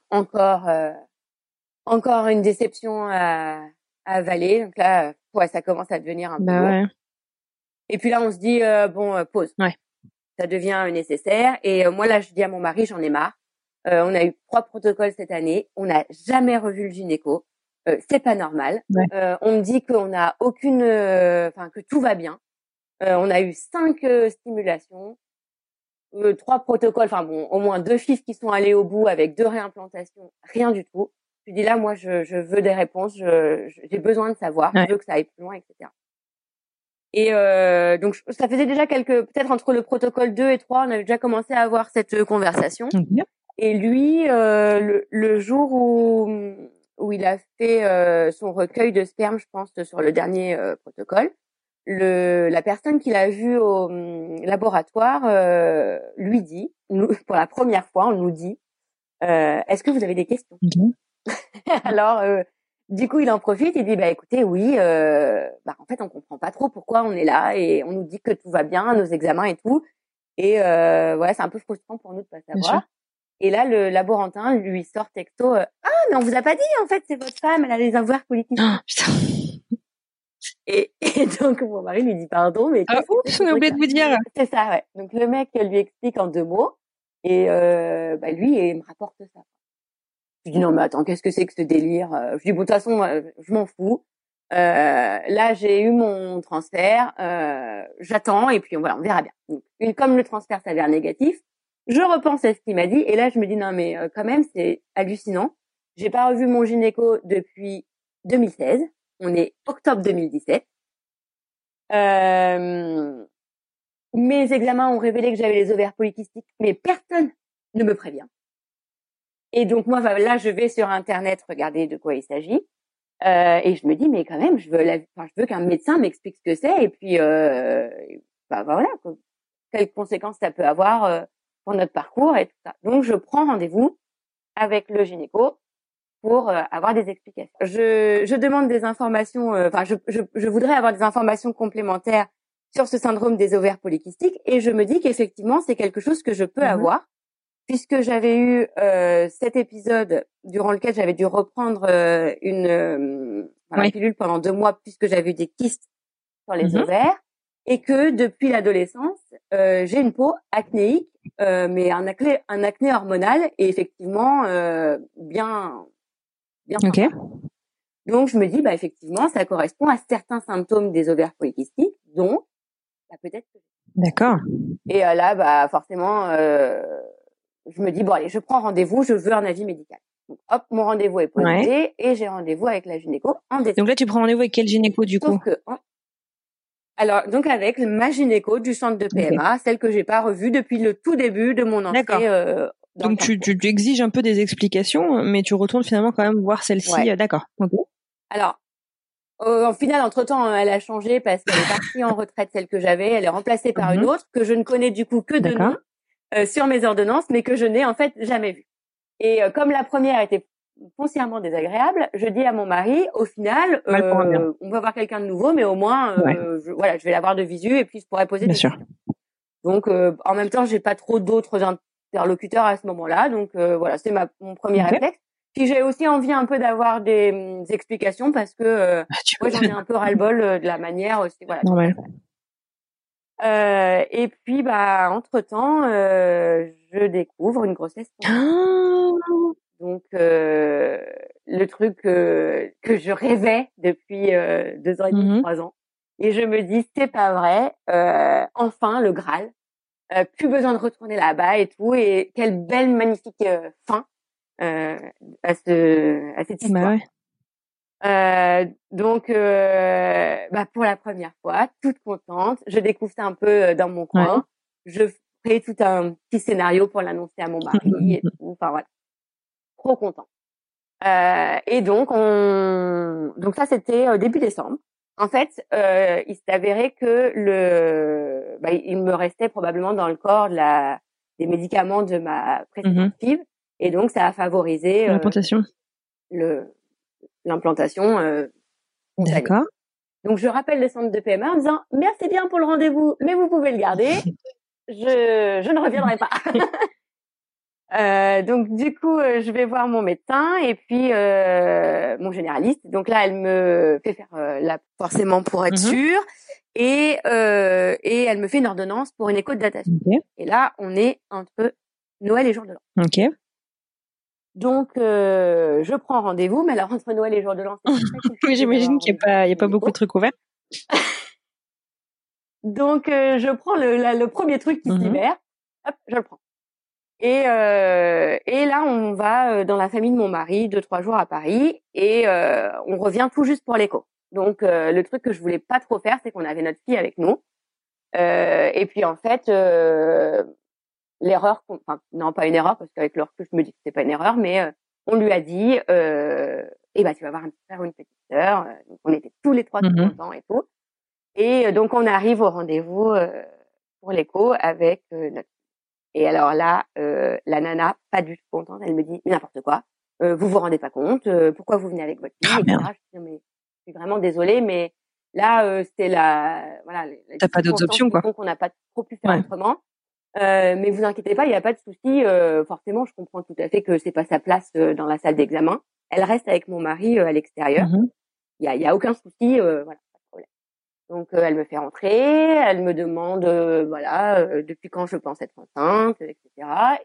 encore une déception à avaler. Donc là ça commence à devenir un peu lourd. Ouais. Et puis là on se dit pause. Ouais. Ça devient nécessaire et moi là je dis à mon mari, j'en ai marre. On a eu 3 protocoles cette année, on n'a jamais revu le gynéco. C'est pas normal. Ouais. On me dit qu'on a que tout va bien. On a eu 5 stimulations, 3 protocoles, au moins 2 FIV qui sont allés au bout avec 2 réimplantations, rien du tout. Je dis là, moi, je veux des réponses, j'ai besoin de savoir, je veux que ça aille plus loin, etc. Et donc ça faisait déjà peut-être entre le protocole 2 et 3, on avait déjà commencé à avoir cette conversation. Et lui, le jour où il a fait son recueil de sperme, je pense, sur le dernier protocole, la personne qu'il a vue au laboratoire lui dit, pour la première fois, on nous dit, est-ce que vous avez des questions? Alors, du coup, il en profite, il dit, écoutez, oui, en fait, on comprend pas trop pourquoi on est là et on nous dit que tout va bien, nos examens et tout. Et c'est un peu frustrant pour nous de pas savoir. Et là, le laborantin lui sort texto, ah, mais on vous a pas dit, en fait, c'est votre femme, elle a des ovaires polykystiques. Oh, putain. Et donc, mon mari lui dit, pardon, mais on a oublié de vous dire. C'est ça, ouais. Donc, le mec lui explique en 2 mots, et lui, il me rapporte ça. Je dis, non, mais attends, qu'est-ce que c'est que ce délire? Je dis, bon, de toute façon, je m'en fous. Là, j'ai eu mon transfert, j'attends, et puis on verra bien. Donc, comme le transfert s'avère négatif, je repense à ce qu'il m'a dit, et là, je me dis, non, mais quand même, c'est hallucinant. J'ai pas revu mon gynéco depuis 2016. On est octobre 2017. Mes examens ont révélé que j'avais les ovaires polykystiques, mais personne ne me prévient. Et donc, moi, là, je vais sur Internet regarder de quoi il s'agit. Et je me dis, mais quand même, je veux qu'un médecin m'explique ce que c'est, et puis, quelles conséquences ça peut avoir pour notre parcours et tout ça. Donc, je prends rendez-vous avec le gynéco pour avoir des explications. Je demande des informations, je voudrais avoir des informations complémentaires sur ce syndrome des ovaires polykystiques, et je me dis qu'effectivement, c'est quelque chose que je peux avoir, puisque j'avais eu cet épisode durant lequel j'avais dû reprendre une pilule pendant 2 mois, puisque j'avais eu des kystes sur les ovaires, et que depuis l'adolescence, j'ai une peau acnéique, mais un acné hormonal, et effectivement bien. Okay. Donc je me dis, effectivement, ça correspond à certains symptômes des ovaires polykystiques, donc peut-être. D'accord. Et là, forcément, je me dis, bon allez, je prends rendez-vous, je veux un avis médical. Donc, hop, mon rendez-vous est posé, et j'ai rendez-vous avec la gynéco en décembre. Donc là, tu prends rendez-vous avec quel gynéco du coup? Alors, donc avec ma gynéco du centre de PMA, celle que j'ai pas revue depuis le tout début de mon entrée. Donc tu exiges un peu des explications, mais tu retournes finalement quand même voir celle-ci. Ouais. D'accord. Okay. Alors, en final, entre-temps, elle a changé parce qu'elle est partie en retraite, celle que j'avais. Elle est remplacée par une autre que je ne connais du coup que de nom sur mes ordonnances, mais que je n'ai en fait jamais vue. Et comme la première était foncièrement désagréable, je dis à mon mari, au final, on va voir quelqu'un de nouveau, mais au moins, je vais l'avoir de visu et puis je pourrais poser des questions. Donc, en même temps, j'ai pas trop d'autres interlocuteurs à ce moment-là. Donc, voilà, c'est mon premier réflexe. Puis j'ai aussi envie un peu d'avoir des explications parce que moi, j'en ai un peu ras-le-bol de la manière aussi. Voilà. Normal. Et puis, entre-temps, je découvre une grossesse. Donc, le truc que je rêvais depuis 2 ans et demi, 3 ans. Et je me dis, c'est pas vrai. Enfin, le Graal. Plus besoin de retourner là-bas et tout. Et quelle belle, magnifique fin à cette histoire. Donc, pour la première fois, toute contente, je découvre ça un peu dans mon coin. Je fais tout un petit scénario pour l'annoncer à mon mari et tout. Enfin voilà, trop content. Et donc ça c'était début décembre. En fait, il s'est avéré que il me restait probablement dans le corps des médicaments de ma précédente FIV, et donc ça a favorisé l'implantation. D'accord. Donc je rappelle le centre de PMA en disant merci bien pour le rendez-vous, mais vous pouvez le garder. Je ne reviendrai pas. Donc du coup, je vais voir mon médecin et puis mon généraliste. Donc là, elle me fait faire forcément pour être sûre, et elle me fait une ordonnance pour une écho de datation. Et là, on est entre Noël et jour de l'an. Donc je prends rendez-vous, mais alors entre Noël et jour de l'an, c'est oui, j'imagine qu'il y a pas beaucoup de trucs ouverts. Donc je prends le premier truc qui se libère. Hop, je le prends. Et là, on va dans la famille de mon mari 2-3 jours à Paris, et on revient tout juste pour l'écho. Donc le truc que je voulais pas trop faire, c'est qu'on avait notre fille avec nous. Et puis en fait, l'erreur, non pas une erreur, parce qu'avec le recul je me dis que c'était pas une erreur, mais on lui a dit tu vas avoir un petit frère ou une petite sœur. Donc on était tous les 3 contents et tout. Et donc on arrive au rendez-vous pour l'écho avec notre. Et alors là, la nana, pas du tout contente, elle me dit n'importe quoi. Vous vous rendez pas compte, pourquoi vous venez avec votre fille, etc. Je dis, mais je suis vraiment désolée, mais là c'était t'as pas d'autres options, quoi. Donc on n'a pas trop pu faire autrement. Mais vous inquiétez pas, il y a pas de souci. Forcément, je comprends tout à fait que c'est pas sa place dans la salle d'examen. Elle reste avec mon mari à l'extérieur. Il y a aucun souci, voilà, pas de problème. Donc elle me fait rentrer, elle me demande depuis quand je pense être enceinte, etc.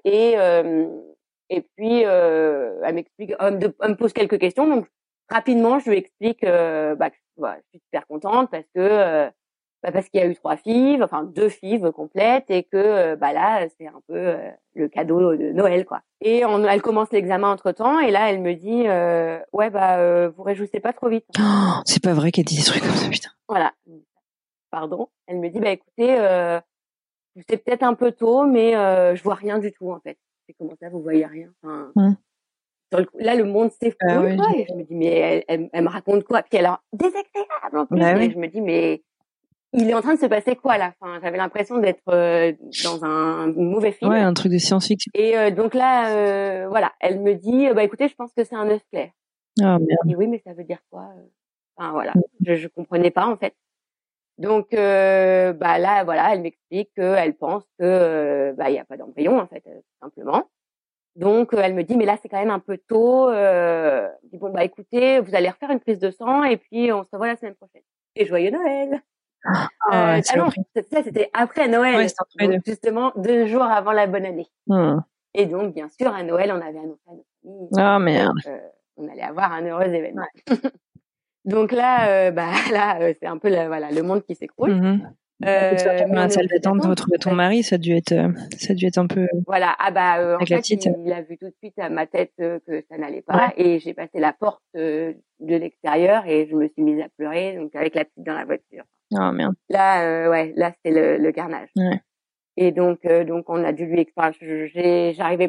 Et puis elle m'explique, elle me pose quelques questions. Donc rapidement je lui explique que je suis super contente parce qu'il y a eu 3 FIV, enfin 2 FIV complètes, et que là c'est un peu le cadeau de Noël, quoi. Et elle commence l'examen entre-temps, et là elle me dit vous réjouissez pas trop vite. Oh, c'est pas vrai qu'elle dit des trucs comme ça, putain. Voilà. Pardon. Elle me dit écoutez, c'est peut-être un peu tôt, mais je vois rien du tout en fait. C'est comment ça, vous voyez rien? Enfin, sur le coup, là le monde s'effondre, quoi. Et je me dis mais elle me raconte quoi? Puis elle a désagréable en plus. Et je me dis mais il est en train de se passer quoi là? Enfin, j'avais l'impression d'être dans un mauvais film. Ouais, un truc de science-fiction. Et donc là, elle me dit écoutez, je pense que c'est un œuf clair. Ah merde. Et oui, mais ça veut dire quoi? Enfin voilà, je comprenais pas en fait. Donc là, voilà, elle m'explique qu'elle pense que il y a pas d'embryon en fait, tout simplement. Donc elle me dit mais là c'est quand même un peu tôt. Je dis bon écoutez, vous allez refaire une prise de sang et puis on se revoit la semaine prochaine. Et joyeux Noël. Non, ça c'était après Noël. Ouais, donc, justement 2 jours avant la bonne année. Et donc bien sûr à Noël on avait annoncé à notre famille. Ah merde. On allait avoir un heureux événement. Donc là, c'est un peu le monde qui s'écroule. Dans la salle d'attente de retrouver ton mari, ça a dû être un peu. Voilà. En fait, il a vu tout de suite à ma tête que ça n'allait pas, et j'ai passé la porte de l'extérieur et je me suis mise à pleurer, donc avec la petite dans la voiture. Oh merde. Là, là c'était le carnage. Ouais. Et donc on a dû lui expliquer.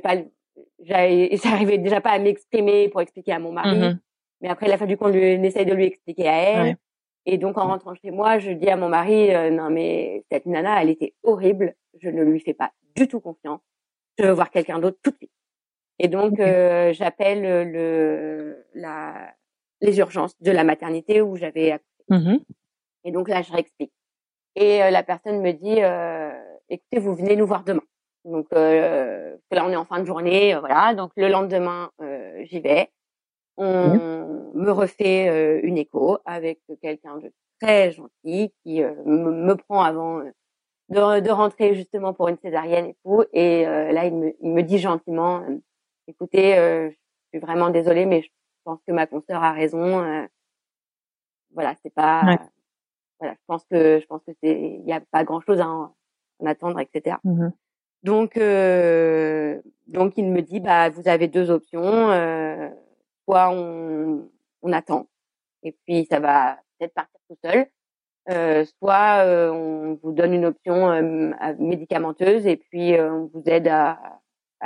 J'arrivais déjà pas à m'exprimer pour expliquer à mon mari. Mais après, il a fallu qu'on essaye de lui expliquer à elle. Ouais. Et donc, en rentrant chez moi, je dis à mon mari, non, mais cette nana, elle était horrible. Je ne lui fais pas du tout confiance. Je veux voir quelqu'un d'autre tout de suite. Et donc, j'appelle les urgences de la maternité où j'avais accouché. Et donc là, je réexplique. Et la personne me dit, écoutez, vous venez nous voir demain. Donc là, on est en fin de journée, voilà. Donc le lendemain, j'y vais. On me refait une écho avec quelqu'un de très gentil qui me prend avant de rentrer justement pour une césarienne et tout. Et là, il me dit gentiment, écoutez, je suis vraiment désolée, mais je pense que ma consoeur a raison. Voilà, c'est pas, voilà, je pense que il y a pas grand chose à en attendre, etc. Donc il me dit, bah, vous avez deux options, soit on attend et puis ça va peut-être partir tout seul, soit on vous donne une option médicamenteuse et puis on vous aide à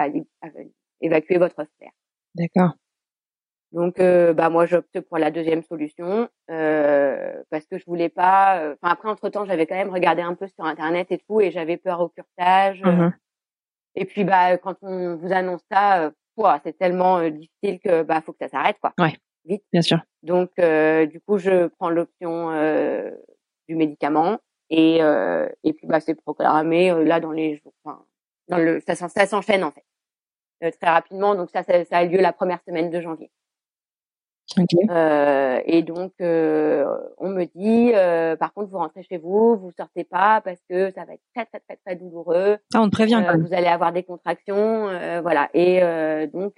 évacuer votre frère. D'accord. Donc bah moi j'opte pour la deuxième solution parce que je voulais pas. Enfin après entre-temps j'avais quand même regardé un peu sur internet et tout et j'avais peur au curetage. Et puis bah quand on vous annonce ça, c'est tellement difficile que bah faut que ça s'arrête quoi. Ouais. Vite. Bien sûr. Donc du coup je prends l'option du médicament et puis bah c'est programmé là dans les jours. Enfin ça s'enchaîne en fait très rapidement. Donc ça a lieu la première semaine de janvier. Okay. Et donc on me dit par contre vous rentrez chez vous, vous sortez pas parce que ça va être très très très très douloureux. Ah, on te prévient quand même. Vous allez avoir des contractions, voilà. Et donc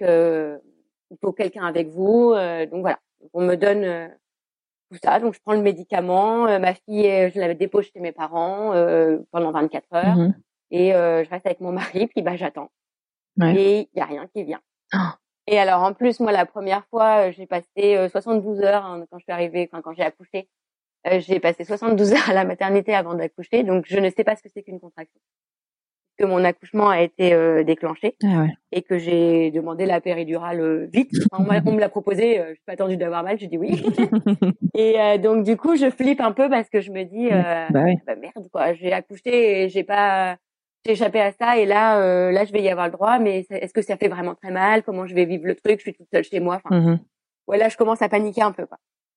il faut quelqu'un avec vous. Donc voilà. Donc, on me donne tout ça. Donc je prends le médicament. Ma fille, je la dépose chez mes parents pendant 24 heures. Et je reste avec mon mari. Puis bah j'attends. Et il y a rien qui vient. Et alors en plus moi la première fois j'ai passé 72 heures quand je suis arrivée, quand j'ai accouché, j'ai passé 72 heures à la maternité avant d'accoucher, donc je ne sais pas ce que c'est qu'une contraction. Que mon accouchement a été déclenché et que j'ai demandé la péridurale vite. Enfin, on me l'a proposé, je suis pas attendue d'avoir mal, j'ai dit oui. Et donc du coup je flippe un peu parce que je me dis bah merde quoi, j'ai accouché et j'ai échappé à ça et là je vais y avoir le droit, mais est-ce que ça fait vraiment très mal, comment je vais vivre le truc, je suis toute seule chez moi, enfin ouais, là je commence à paniquer un peu quoi.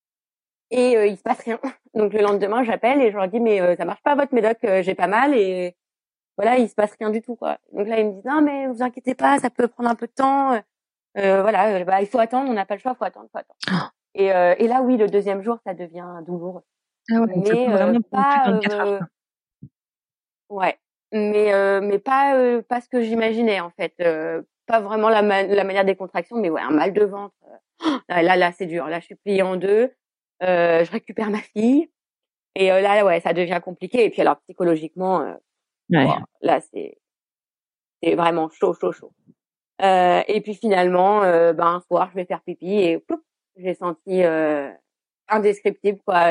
Et il se passe rien. Donc le lendemain j'appelle et je leur dis mais ça marche pas votre médoc, j'ai pas mal et voilà, il se passe rien du tout quoi. Donc là ils me disent non mais vous inquiétez pas, ça peut prendre un peu de temps, voilà, bah il faut attendre, on n'a pas le choix, faut attendre. Et là oui, le deuxième jour ça devient douloureux. Ah ouais, donc mais vraiment pas plus 24 heures. ouais, mais pas ce que j'imaginais en fait, pas vraiment la manière des contractions, mais ouais, un mal de ventre. Là c'est dur. Là je suis pliée en deux. Je récupère ma fille et là ouais, ça devient compliqué. Et puis alors psychologiquement, là c'est vraiment chaud. Et puis finalement, un soir je vais faire pipi et ploup, j'ai senti indescriptible quoi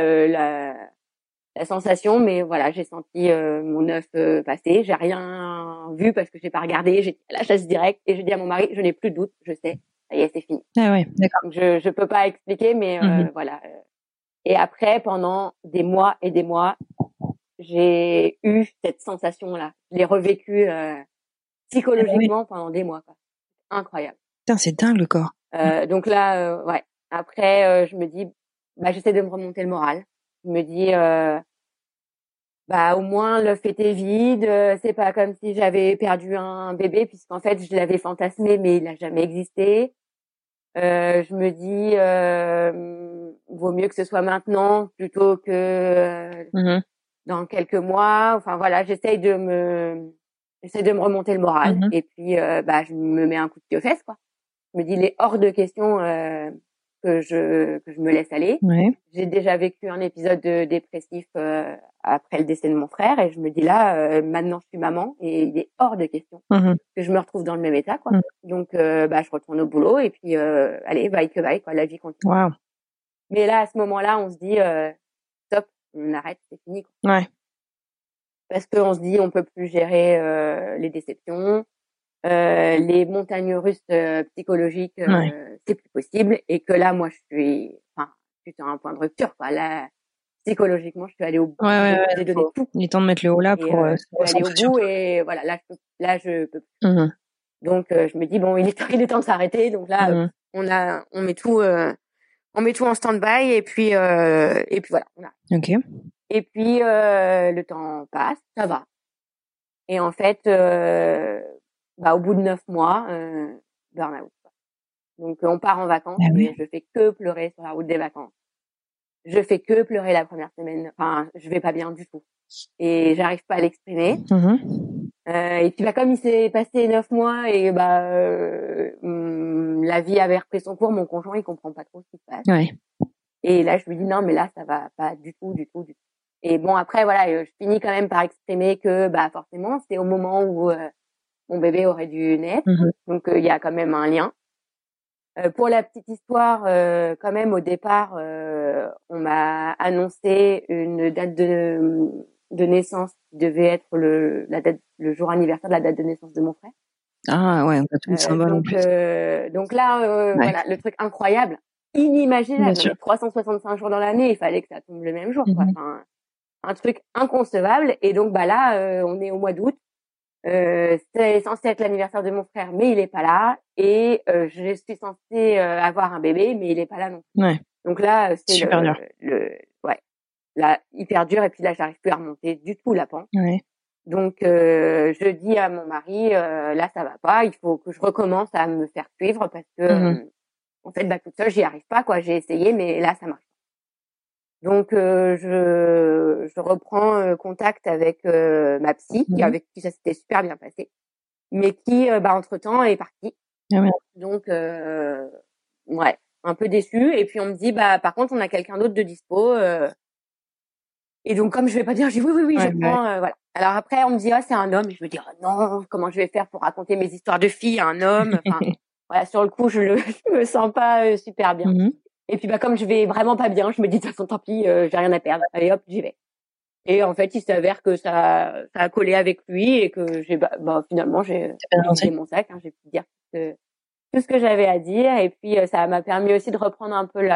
la sensation, mais voilà, j'ai senti mon œuf passer. J'ai rien vu parce que j'ai pas regardé. J'étais à la chasse directe et je dis à mon mari, je n'ai plus de doute, je sais, ça y est, c'est fini. Ah ouais, d'accord. Donc je peux pas expliquer, mais voilà. Et après, pendant des mois et des mois, j'ai eu cette sensation-là. Je l'ai revécue psychologiquement pendant des mois. Quoi. Incroyable. Putain, c'est dingue le corps. Donc là, ouais. Après, je me dis, j'essaie de me remonter le moral. Je me dis, au moins l'œuf était vide. C'est pas comme si j'avais perdu un bébé, puisqu'en fait je l'avais fantasmé, mais il a jamais existé. Je me dis, vaut mieux que ce soit maintenant plutôt que dans quelques mois. Enfin voilà, j'essaie de me remonter le moral. Et puis je me mets un coup de pied aux fesses quoi. Je me dis, il est hors de question que je me laisse aller. J'ai déjà vécu un épisode dépressif après le décès de mon frère et je me dis là, maintenant je suis maman et il est hors de question que je me retrouve dans le même état quoi. Donc je retourne au boulot et puis allez, bye que bye quoi, la vie continue. Mais là à ce moment-là, on se dit stop, on arrête, c'est fini quoi. Parce qu'on se dit on peut plus gérer les déceptions. Les montagnes russes psychologiques, c'est plus possible et que là, moi, je suis sur un point de rupture, quoi. Là, psychologiquement, je suis allée au bout. J'ai donné tout. Il est temps de mettre le haut là pour aller au bout et voilà, là, je peux plus. Donc je me dis bon, il est temps de s'arrêter. Donc là, on met tout en stand-by et puis voilà. Ok. Et puis le temps passe, ça va. Et en fait, au bout de 9 mois, burn-out. Donc on part en vacances et je fais que pleurer sur la route des vacances. Je fais que pleurer la première semaine. Enfin, je vais pas bien du tout. Et j'arrive pas à l'exprimer. Et puis comme il s'est passé 9 mois et la vie avait repris son cours, mon conjoint il comprend pas trop ce qui se passe. Ouais. Et là je lui dis non mais là ça va pas du tout. Et bon après voilà, je finis quand même par exprimer que forcément c'est au moment où mon bébé aurait dû naître. Donc il y a quand même un lien. Pour la petite histoire, quand même au départ, on m'a annoncé une date de naissance qui devait être le jour anniversaire de la date de naissance de mon frère. Ah ouais, on a tout le symbole en plus. Donc là, voilà, le truc incroyable, inimaginable. 365 jours dans l'année, il fallait que ça tombe le même jour, quoi. Enfin, un truc inconcevable. Et donc là, on est au mois d'août. C'est censé être l'anniversaire de mon frère, mais il est pas là. Et je suis censée avoir un bébé, mais il est pas là non plus. Ouais. Donc là, c'est super dur. Là, hyper dur. Et puis là, j'arrive plus à remonter du tout la pente. Ouais. Donc je dis à mon mari, là ça va pas, il faut que je recommence à me faire suivre parce que en fait toute seule j'y arrive pas, quoi. J'ai essayé mais là ça marche pas. Donc je reprends contact avec ma psy avec qui ça s'était super bien passé, mais qui entre-temps est partie. Donc ouais, un peu déçue. Et puis on me dit par contre on a quelqu'un d'autre de dispo. Et donc comme je vais pas bien, je dis oui, je prends voilà. Alors après on me dit c'est un homme et je me dis non, comment je vais faire pour raconter mes histoires de filles à un homme. Enfin voilà, sur le coup je me sens pas super bien. Et puis comme je vais vraiment pas bien, je me dis de toute façon tant pis, j'ai rien à perdre. Allez hop, j'y vais. Et en fait, il s'avère que ça a collé avec lui et que j'ai finalement j'ai vidé mon sac, j'ai pu dire tout ce que j'avais à dire. Et puis ça m'a permis aussi de reprendre un peu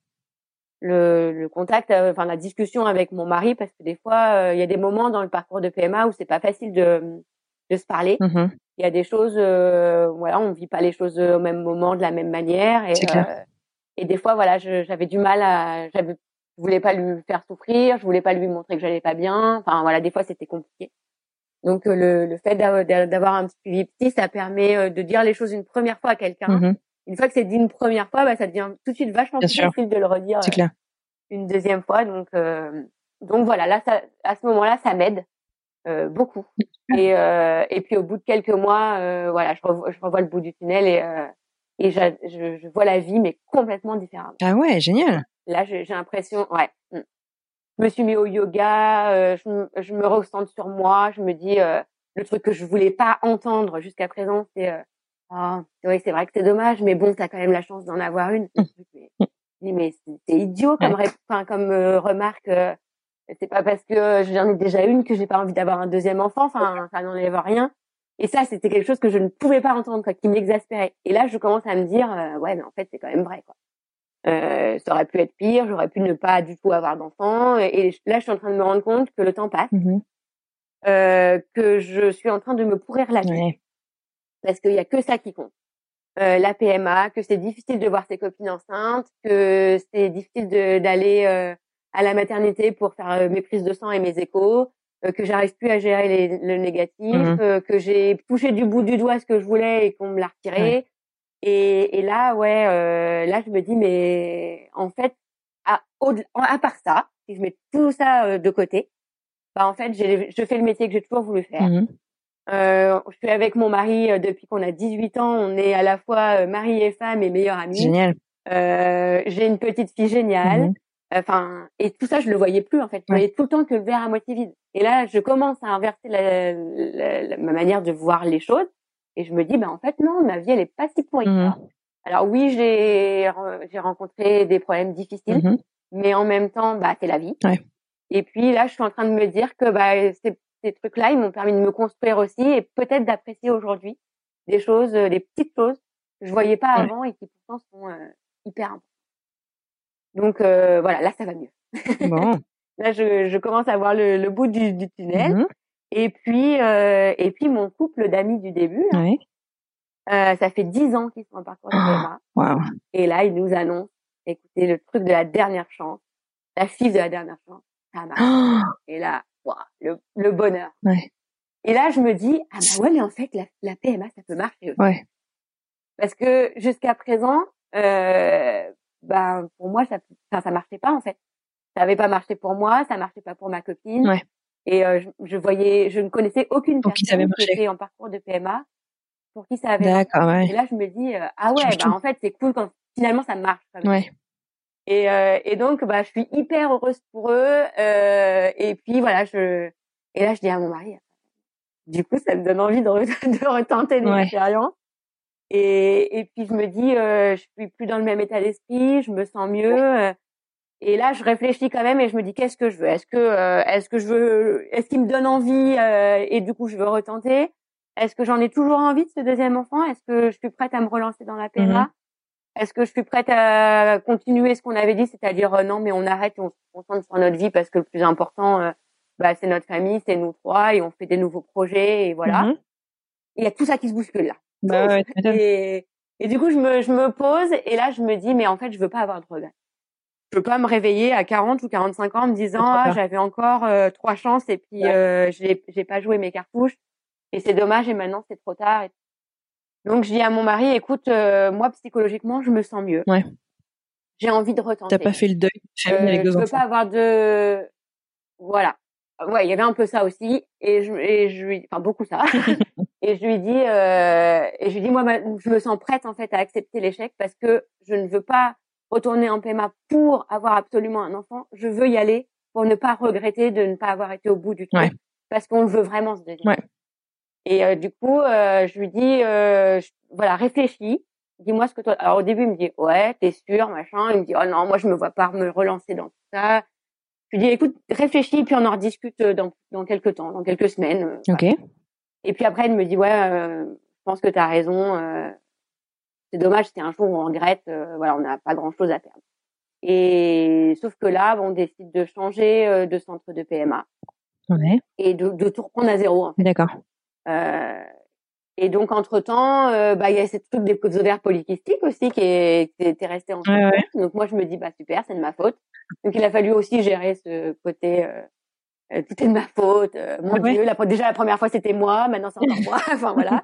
le contact, la discussion avec mon mari, parce que des fois il y a des moments dans le parcours de PMA où c'est pas facile de se parler. Il y a des choses, on vit pas les choses au même moment de la même manière. Et des fois j'avais du mal je voulais pas lui faire souffrir, je voulais pas lui montrer que j'allais pas bien. Enfin voilà, des fois c'était compliqué. Donc le fait d'avoir un suivi psy, ça permet de dire les choses une première fois à quelqu'un. Une fois que c'est dit une première fois, ça devient tout de suite vachement plus facile de le redire une deuxième fois. Donc voilà, là à ce moment-là, ça m'aide beaucoup. Et puis au bout de quelques mois, je revois le bout du tunnel et je vois la vie mais complètement différemment. Ah ouais, génial. Là, j'ai l'impression, je me suis mis au yoga, je me recentre sur moi, je me dis le truc que je voulais pas entendre jusqu'à présent, c'est oui, c'est vrai que c'est dommage, mais bon, t'as quand même la chance d'en avoir une. Mais c'est idiot comme remarque. C'est pas parce que j'en ai déjà une que j'ai pas envie d'avoir un deuxième enfant. Enfin, ça n'enlève rien. Et ça, c'était quelque chose que je ne pouvais pas entendre, quoi, qui m'exaspérait. Et là, je commence à me dire, mais en fait, c'est quand même vrai, quoi. Ça aurait pu être pire, j'aurais pu ne pas du tout avoir d'enfant. Et là, je suis en train de me rendre compte que le temps passe, que je suis en train de me pourrir la vie, parce qu'il y a que ça qui compte. La PMA, que c'est difficile de voir ses copines enceintes, que c'est difficile d'aller à la maternité pour faire mes prises de sang et mes échos, que j'arrive plus à gérer le négatif, que j'ai touché du bout du doigt ce que je voulais et qu'on me l'a retiré. Et là, là, je me dis, mais en fait, à part ça, si je mets tout ça de côté, en fait, je fais le métier que j'ai toujours voulu faire. Je suis avec mon mari depuis qu'on a 18 ans. On est à la fois mari et femme et meilleurs amis. Génial. J'ai une petite fille géniale. Et tout ça, je le voyais plus, en fait. Je voyais tout le temps que le verre à moitié vide. Et là, je commence à inverser ma manière de voir les choses. Et je me dis, en fait, non, ma vie, elle est pas si pourrie. Alors oui, j'ai rencontré des problèmes difficiles, mais en même temps, c'est la vie. Et puis là, je suis en train de me dire que ces trucs-là, ils m'ont permis de me construire aussi et peut-être d'apprécier aujourd'hui des choses, des petites choses que je voyais pas avant et qui pourtant sont hyper importantes. Donc voilà, là, ça va mieux. Bon. Là, je commence à voir le bout du tunnel. Et puis mon couple d'amis du début, là, Ça fait 10 ans qu'ils sont en parcours de PMA. Wow. Et là, ils nous annoncent, écoutez, le truc de la dernière chance, la FIV de la dernière chance, ça marche. Et là, wow, le bonheur. Ouais. Et là, je me dis, ah bah ouais, mais en fait, la PMA, ça peut marcher aussi. Ouais. Parce que jusqu'à présent, ben pour moi, ça marchait pas en fait. Ça avait pas marché pour moi, ça marchait pas pour ma copine. Ouais. Et je ne connaissais aucune Pour qui ça avait personne qui marché. était en parcours de PMA pour qui ça avait marché. D'accord, ouais. Et là, je me dis, ah ouais, Change bah tout. en fait, c'est cool quand finalement ça marche quand même. Ouais. Et donc, bah, je suis hyper heureuse pour eux. Et puis voilà, et là, je dis à mon mari, du coup, ça me donne envie de retenter l'expérience. Et puis je me dis, je suis plus dans le même état d'esprit, je me sens mieux. Et là, je réfléchis quand même et je me dis, qu'est-ce que je veux? Est-ce que je veux, est-ce qu'il me donne envie et du coup, je veux retenter? Est-ce que j'en ai toujours envie de ce deuxième enfant? Est-ce que je suis prête à me relancer dans la PMA? Est-ce que je suis prête à continuer ce qu'on avait dit, c'est-à-dire non, mais on arrête, on se concentre sur notre vie parce que le plus important, bah, c'est notre famille, c'est nous trois et on fait des nouveaux projets et voilà. Il y a tout ça qui se bouscule là. Bah ouais, et du coup, je me pose et là, je me dis, mais en fait, je veux pas avoir de regrets. Je veux pas me réveiller à 40 ou 45 ans en me disant, j'avais encore 3 chances et puis j'ai pas joué mes cartouches et c'est dommage et maintenant c'est trop tard. Donc, je dis à mon mari, écoute, moi, psychologiquement, je me sens mieux. Ouais. J'ai envie de retenter. T'as pas fait le deuil avec deux je veux enfants. pas avoir de, voilà. Ouais, il y avait un peu ça aussi et je lui, enfin, beaucoup ça. Et je lui dis, moi, je me sens prête, en fait, à accepter l'échec parce que je ne veux pas retourner en PMA pour avoir absolument un enfant. Je veux y aller pour ne pas regretter de ne pas avoir été au bout du truc. Parce qu'on le veut vraiment, ce deuxième. Ouais. Et du coup, je lui dis, voilà, réfléchis. Dis-moi ce que toi. Alors au début, il me dit, ouais, t'es sûr, machin. Il me dit, oh non, moi je me vois pas me relancer dans tout ça. Je lui dis, écoute, réfléchis, puis on en rediscute dans quelques temps, dans quelques semaines. Ok. Voilà. Et puis après, il me dit, ouais, je pense que t'as raison. C'est dommage, c'est un jour où on regrette. Voilà, on n'a pas grand-chose à perdre. Et sauf que là, on décide de changer de centre de PMA. Ouais. Et de tout reprendre à zéro. En fait. D'accord. Et donc, entre-temps, bah, il y a cette truc des ovaires polykystiques aussi qui était resté en suspens. Ouais. Donc, moi, je me dis, bah, super, c'est de ma faute. Donc, il a fallu aussi gérer ce côté, tout est de ma faute. Mon Dieu, déjà, la première fois, c'était moi. Maintenant, c'est encore moi. Enfin, voilà.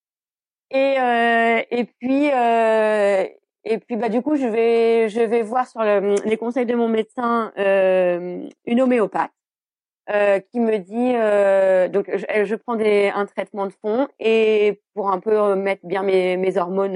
Et puis, bah, du coup, je vais voir sur les conseils de mon médecin, une homéopathe. Qui me dit donc je prends un traitement de fond et pour un peu mettre bien mes hormones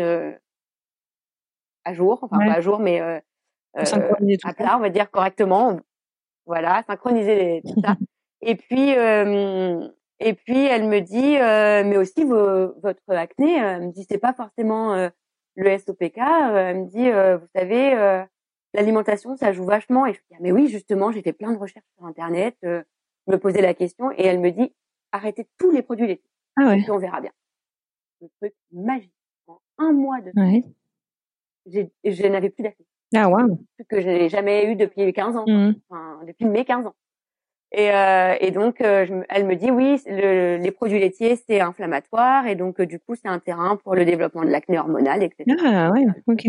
à jour, enfin pas à jour mais à plat, on va dire correctement, voilà, synchroniser tout ça. Et puis elle me dit mais aussi votre acné, elle me dit c'est pas forcément le SOPK, elle me dit vous savez l'alimentation ça joue vachement et je dis ah, mais oui justement j'ai fait plein de recherches sur internet, me posait la question et elle me dit arrêtez tous les produits laitiers et puis on verra bien. Le truc magique en un mois de temps, je n'avais plus d'acné. Ah wow. Truc que je n'ai jamais eu depuis 15 ans, enfin depuis mes 15 ans. Et donc elle me dit oui les produits laitiers c'est inflammatoire et donc du coup c'est un terrain pour le développement de l'acné hormonal etc. Ah ouais, ok.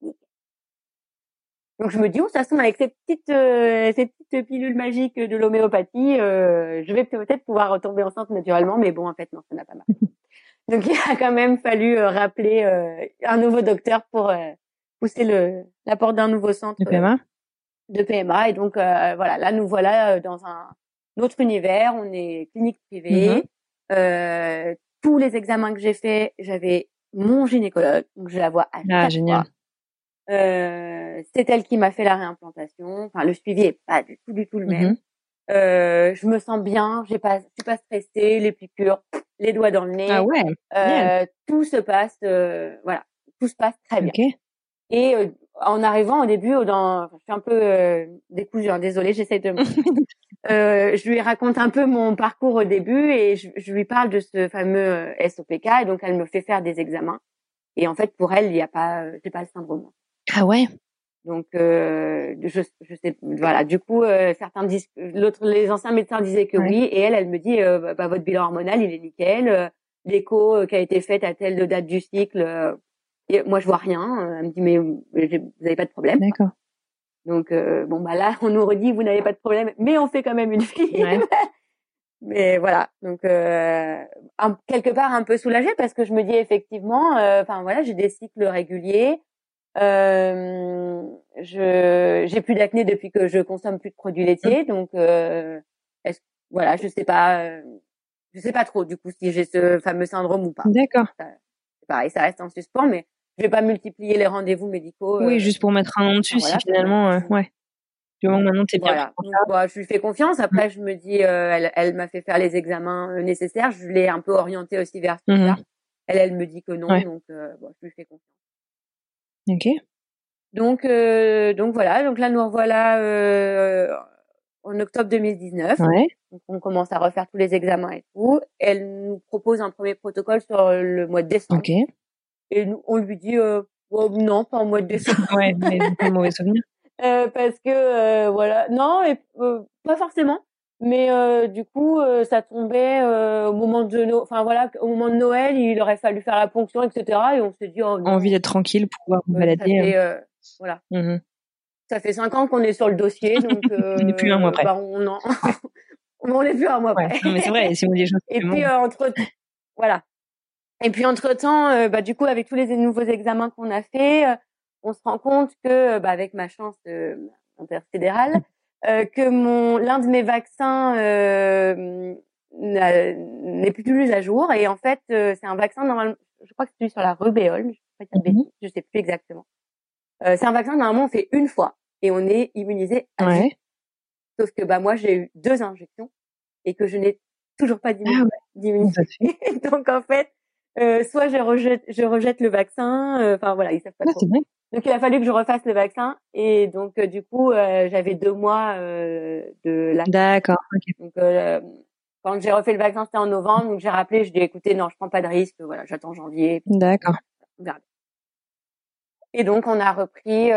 Donc je me dis, de toute façon, avec ces petites pilules magiques de l'homéopathie, je vais peut-être pouvoir retomber enceinte naturellement, mais bon, en fait, non, ça n'a pas marché. Donc il a quand même fallu rappeler un nouveau docteur pour pousser la porte d'un nouveau centre de PMA. Et donc voilà, là nous voilà dans un autre univers. On est clinique privée. Tous les examens que j'ai faits, j'avais mon gynécologue, donc je la vois à chaque fois. C'est elle qui m'a fait la réimplantation. Enfin, le suivi est pas du tout le même. Je me sens bien, je suis pas stressée, les piqûres, les doigts dans le nez. Ah ouais. Tout se passe, voilà, tout se passe très bien. Okay. Et en arrivant au début, je suis un peu décousue, hein, désolée, j'essaie de. Je lui raconte un peu mon parcours au début et je lui parle de ce fameux SOPK et donc elle me fait faire des examens. Et en fait, pour elle, j'ai pas le syndrome. Ah ouais. Donc je sais, voilà, du coup certains disent, les anciens médecins disaient que oui et elle me dit bah votre bilan hormonal il est nickel, l'écho qui a été faite à telle date du cycle. Et moi, je vois rien. Elle me dit, mais vous avez pas de problème. D'accord. Donc, bon, bah là, on nous redit, vous n'avez pas de problème, mais on fait quand même une FIV. Ouais. Mais voilà. Donc, quelque part, un peu soulagée parce que je me dis effectivement, enfin voilà, j'ai des cycles réguliers. J'ai plus d'acné depuis que je consomme plus de produits laitiers. Donc, voilà, je sais pas trop, du coup, si j'ai ce fameux syndrome ou pas. D'accord. C'est pareil, ça reste en suspens, mais je vais pas multiplier les rendez-vous médicaux. Oui, juste pour mettre un nom dessus, voilà, si finalement, ouais. Du moment que maintenant t'es bien voilà. pour Donc, ça. bon, je lui fais confiance. Après, je me dis, elle m'a fait faire les examens nécessaires. Je l'ai un peu orientée aussi vers tout ça. Elle me dit que non, Ouais. donc bon, je lui fais confiance. Ok. Donc voilà. Donc là, nous revoilà en octobre 2019. Ouais. Donc, on commence à refaire tous les examens et tout. Elle nous propose un premier protocole sur le mois de décembre. Ok. Et nous, on lui dit, oh, non, pas en mois de décembre. Ouais, mais pas de mauvais souvenir. Parce que voilà, non, et pas forcément, mais du coup ça tombait au moment de enfin voilà, au moment de Noël, il aurait fallu faire la ponction, etc. Et on s'est dit, oh non, Envie d'être tranquille, pouvoir vous ça balader. fait voilà, ça fait 5 ans qu'on est sur le dossier, donc On n'est plus un mois près. bah on en on est plus un mois près. Ouais. Non mais c'est vrai, si on dit des choses. Et puis voilà. Et puis entre-temps, bah du coup avec tous les nouveaux examens qu'on a fait, on se rend compte que bah avec ma chance interfédérale, que l'un de mes vaccins n'est plus à jour, et en fait c'est un vaccin normalement, je crois que c'est celui sur la rubéole, je sais plus exactement. C'est un vaccin normalement on fait une fois et on est immunisé à vie. Ouais. Sauf que bah moi j'ai eu 2 injections et que je n'ai toujours pas d'immunité. Donc en fait soit je rejette le vaccin, enfin voilà, ils savent pas trop. Donc il a fallu que je refasse le vaccin, et donc du coup j'avais 2 mois de latence. D'accord. Okay. Donc quand j'ai refait le vaccin, c'était en novembre, donc j'ai rappelé, je dis écoutez, non, je prends pas de risque, voilà, j'attends janvier. D'accord. Et donc on a repris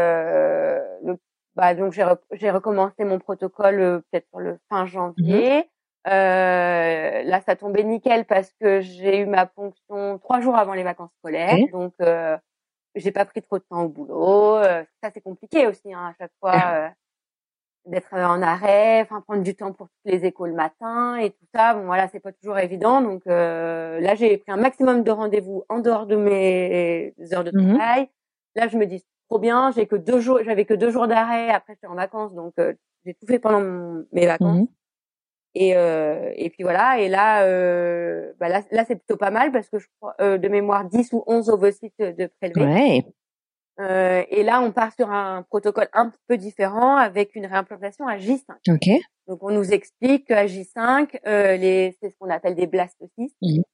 donc j'ai recommencé mon protocole peut-être sur le fin janvier. Là ça tombait nickel parce que j'ai eu ma ponction 3 jours avant les vacances scolaires. Okay. Donc j'ai pas pris trop de temps au boulot. Ça c'est compliqué aussi à chaque fois d'être en arrêt, enfin prendre du temps pour toutes les échos le matin et tout ça. Bon voilà, c'est pas toujours évident. Donc là j'ai pris un maximum de rendez-vous en dehors de mes heures de travail. Là je me dis trop bien, j'avais que 2 jours d'arrêt, après j'étais en vacances, donc j'ai tout fait pendant mes vacances. Et puis voilà, et là là c'est plutôt pas mal parce que je crois de mémoire 10 ou 11 ovocytes de prélevés. Ouais. Et là on part sur un protocole un peu différent avec une réimplantation à J5. OK. Donc on nous explique qu'à J5 c'est ce qu'on appelle des blastocystes.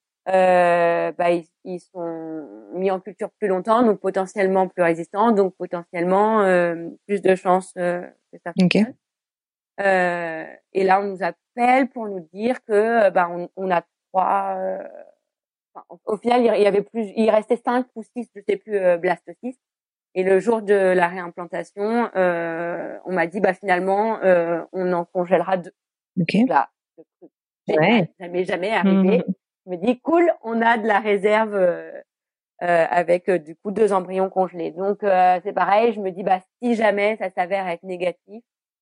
Ils sont mis en culture plus longtemps, donc potentiellement plus résistants, donc potentiellement plus de chances que ça fonctionne. Et là, on nous appelle pour nous dire que on a 3. Au final, il restait 5 ou 6, je sais plus, blastocystes. Et le jour de la réimplantation, on m'a dit finalement, on en congélera 2. OK. Là, jamais arrivé. Je me dis cool, on a de la réserve avec du coup 2 embryons congelés. Donc c'est pareil, je me dis si jamais ça s'avère être négatif,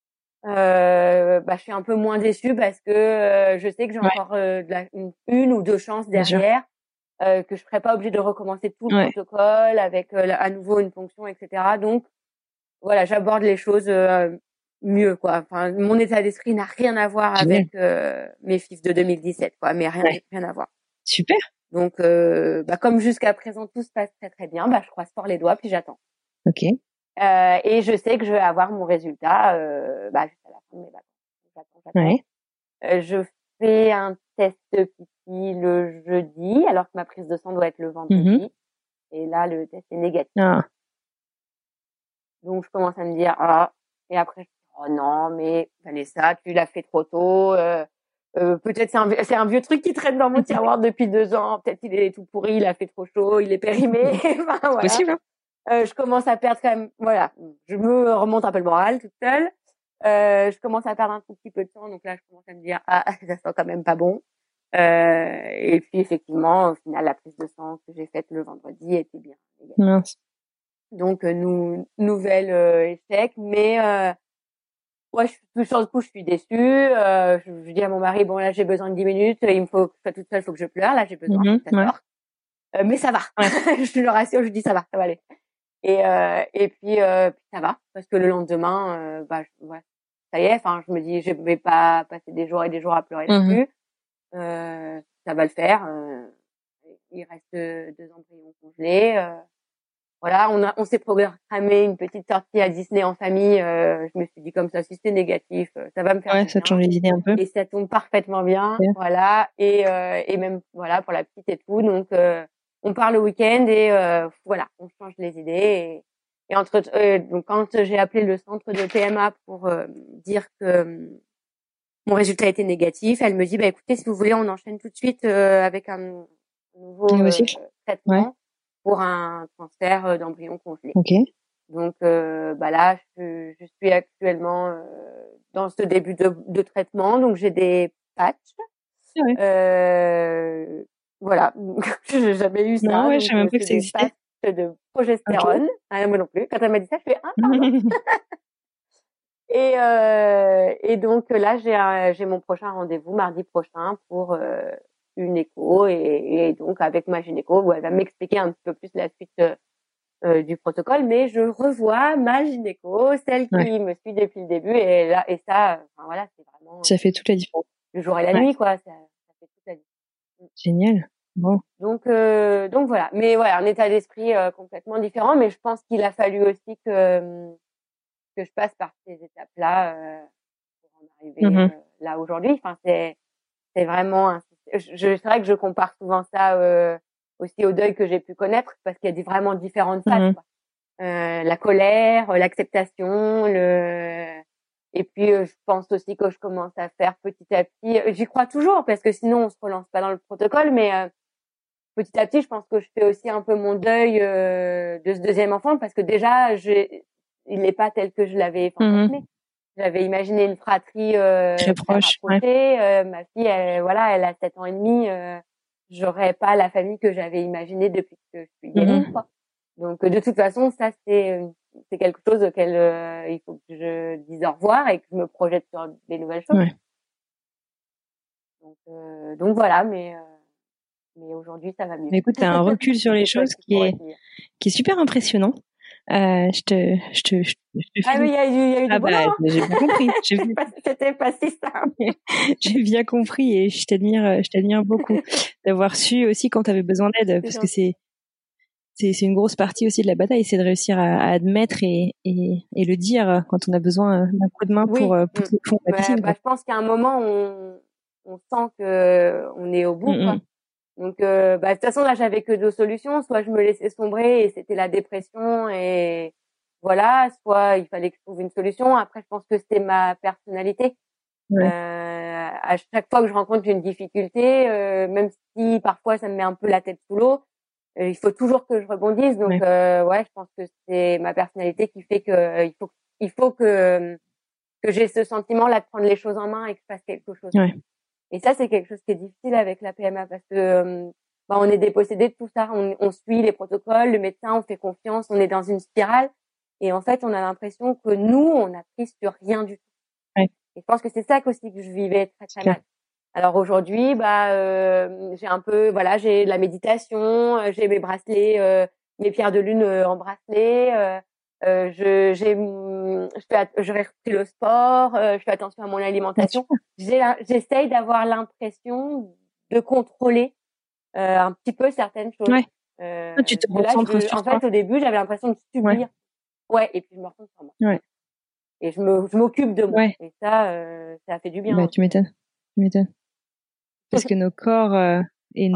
je suis un peu moins déçue parce que je sais que j'ai encore une ou 2 chances derrière, que je serai pas obligée de recommencer tout le protocole avec à nouveau une ponction, etc. Donc voilà, j'aborde les choses mieux, quoi. Enfin, mon état d'esprit n'a rien à voir avec mes FIV de 2017, quoi, mais rien à voir. Super. Donc comme jusqu'à présent tout se passe très très bien, je croise fort les doigts puis j'attends. OK. Et je sais que je vais avoir mon résultat jusqu'à la fin de mes vacances. J'attends. Je fais un test pipi le jeudi, alors que ma prise de sang doit être le vendredi. Et là, le test est négatif. Donc, je commence à me dire, et après, je dis, oh non, mais Vanessa, tu l'as fait trop tôt. Peut-être c'est un vieux truc qui traîne dans mon tiroir depuis 2 ans. Peut-être il est tout pourri, il a fait trop chaud, il est périmé. Enfin, voilà. Possible, hein. Je commence à perdre quand même, voilà. Je me remonte un peu le moral toute seule. Je commence à perdre un tout petit peu de temps, donc là je commence à me dire ça sent quand même pas bon. Et puis effectivement, au final, la prise de sang que j'ai faite le vendredi était bien négative. Mince. Donc nouvel échec, mais ouais, sur le coup, je suis déçue. Je dis à mon mari, bon là, j'ai besoin de 10 minutes, il me faut que je sois toute seule, faut que je pleure, là, j'ai besoin, faut que ça sorte. Mais ça va. Ouais. Je le rassure, je dis ça va aller. Et puis ça va, parce que le lendemain, ouais, ça y est, enfin, je me dis, je vais pas passer des jours et des jours à pleurer là-dessus. Ça va le faire. Il reste 2 embryons congelés. Voilà, on s'est programmé une petite sortie à Disney en famille. Je me suis dit comme ça, si c'est négatif, ça va me faire Ouais, ça te change les idées un peu. Et ça tombe parfaitement bien, Ouais. voilà. Et même voilà pour la petite et tout. Donc on part le week-end et voilà, on change les idées. Et donc quand j'ai appelé le centre de PMA pour dire que mon résultat était négatif, elle me dit bah écoutez, si vous voulez, on enchaîne tout de suite avec un nouveau traitement pour un transfert d'embryon congelé. Okay. Donc là, je suis actuellement dans ce début de traitement, donc j'ai des patchs. Ouais. Voilà, j'ai jamais eu ça. Non, ouais, donc, je savais même pas que ça des existait. patchs de progestérone. Okay. Ah, moi non plus. Quand elle m'a dit ça, je fais pardon. Et donc là, j'ai mon prochain rendez-vous mardi prochain pour une écho et donc avec ma gynéco où elle va m'expliquer un petit peu plus la suite du protocole, mais je revois ma gynéco, celle qui me suit depuis le début et là et ça, enfin voilà, c'est vraiment ça fait toute la différence. Le jour et la nuit, quoi, ça fait toute la différence. Génial. Bon. Donc voilà, mais voilà, un état d'esprit complètement différent, mais je pense qu'il a fallu aussi que je passe par ces étapes-là pour en arriver là aujourd'hui. Enfin, c'est vraiment c'est vrai que je compare souvent ça aussi au deuil que j'ai pu connaître parce qu'il y a vraiment différentes phases, quoi. La colère, l'acceptation, et puis je pense aussi que je commence à faire petit à petit, j'y crois toujours parce que sinon on se relance pas dans le protocole, mais petit à petit je pense que je fais aussi un peu mon deuil de ce deuxième enfant parce que déjà il n'est pas tel que je l'avais fantasmé. J'avais imaginé une fratrie très proche, ma fille elle a 7 ans et demi, j'aurais pas la famille que j'avais imaginée depuis que je suis gamine, quoi. Donc de toute façon ça c'est quelque chose auquel il faut que je dise au revoir et que je me projette sur des nouvelles choses. Donc voilà, mais aujourd'hui ça va mieux. Mais écoute, t'as un recul sur les choses qui est super impressionnant. Je te Ah oui, il y a eu du bonheur. J'ai bien compris. C'était pas si simple. J'ai bien compris et je t'admire beaucoup d'avoir su aussi quand t'avais besoin d'aide parce que c'est une grosse partie aussi de la bataille, c'est de réussir à admettre et le dire quand on a besoin d'un coup de main pour pousser le fond de la piscine. Je pense qu'à un moment on sent que on est au bout, quoi. Donc de toute façon là j'avais que 2 solutions, soit je me laissais sombrer et c'était la dépression et voilà, soit il fallait que je trouve une solution. Après je pense que c'était ma personnalité. À chaque fois que je rencontre une difficulté, même si parfois ça me met un peu la tête sous l'eau, il faut toujours que je rebondisse. Donc je pense que c'est ma personnalité qui fait que il faut que j'ai ce sentiment là de prendre les choses en main et que je fasse quelque chose. Et ça c'est quelque chose qui est difficile avec la PMA parce que on est dépossédé de tout ça, on suit les protocoles, le médecin, on fait confiance, on est dans une spirale et en fait on a l'impression que nous on a pris sur rien du tout. Et je pense que c'est ça aussi que je vivais très très mal. Alors aujourd'hui, j'ai un peu, j'ai la méditation, j'ai mes bracelets, mes pierres de lune en bracelet, j'aurais repris le sport, je fais attention à mon alimentation. J'essaye d'avoir l'impression de contrôler un petit peu certaines choses. Tu te recentres sur toi. En fait, au début, j'avais l'impression de subir. Et puis je me recentre sur moi. Et je m'occupe de moi. Et ça a fait du bien. Bah, tu m'étonnes. Parce que nos corps et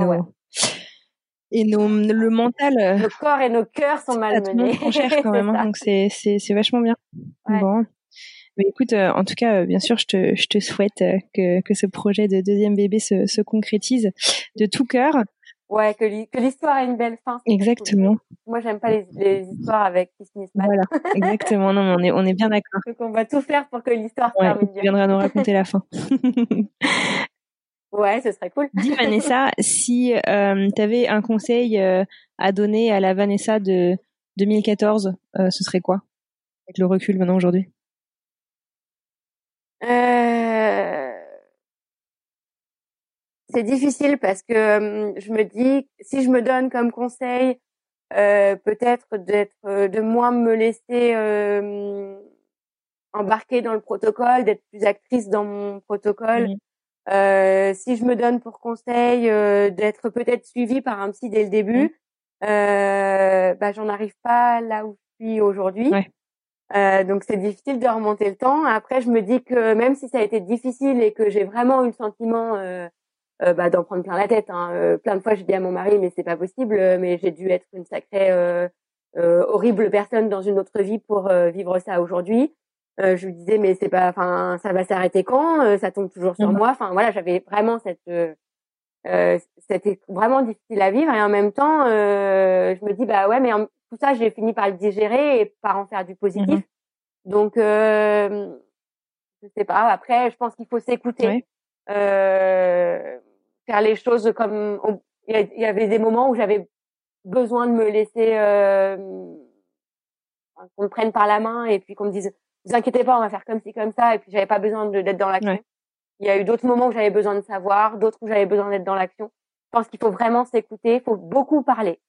le mental, nos corps et nos cœurs sont malmenés. On cherche quand même, donc c'est vachement bien. Bon. Mais écoute, en tout cas, bien sûr, je te souhaite que ce projet de deuxième bébé se concrétise de tout cœur. Ouais, que l'histoire ait une belle fin. Exactement. Cool. Moi, j'aime pas les histoires avec qui finissent mal. Voilà, exactement. Non, mais on est bien d'accord. Donc, on va tout faire pour que l'histoire termine bien. Tu viendras nous raconter la fin. Ouais, ce serait cool. Dis Vanessa, si tu avais un conseil à donner à la Vanessa de 2014, ce serait quoi? Avec le recul maintenant aujourd'hui. C'est difficile parce que je me dis, si je me donne comme conseil, peut-être de moins me laisser embarquer dans le protocole, d'être plus actrice dans mon protocole. Si je me donne pour conseil d'être peut-être suivie par un psy dès le début, j'en arrive pas là où je suis aujourd'hui. Ouais. Donc c'est difficile de remonter le temps. Après, je me dis que même si ça a été difficile et que j'ai vraiment eu le sentiment d'en prendre plein la tête, hein. Plein de fois, j'ai dit à mon mari, mais c'est pas possible, mais j'ai dû être une sacrée horrible personne dans une autre vie pour vivre ça aujourd'hui. Je lui disais, mais c'est pas, enfin, ça va s'arrêter quand? Ça tombe toujours sur moi. Enfin voilà, j'avais vraiment c'était vraiment difficile à vivre et en même temps, je me dis bah ouais, mais tout ça, j'ai fini par le digérer et par en faire du positif. Donc je sais pas. Après, je pense qu'il faut s'écouter, faire les choses comme il y avait des moments où j'avais besoin de me laisser qu'on me prenne par la main et puis qu'on me dise vous inquiétez pas, on va faire comme ci comme ça, et puis j'avais pas besoin d'être dans l'action. Ouais. Il y a eu d'autres moments où j'avais besoin de savoir, d'autres où j'avais besoin d'être dans l'action. Je pense qu'il faut vraiment s'écouter, il faut beaucoup parler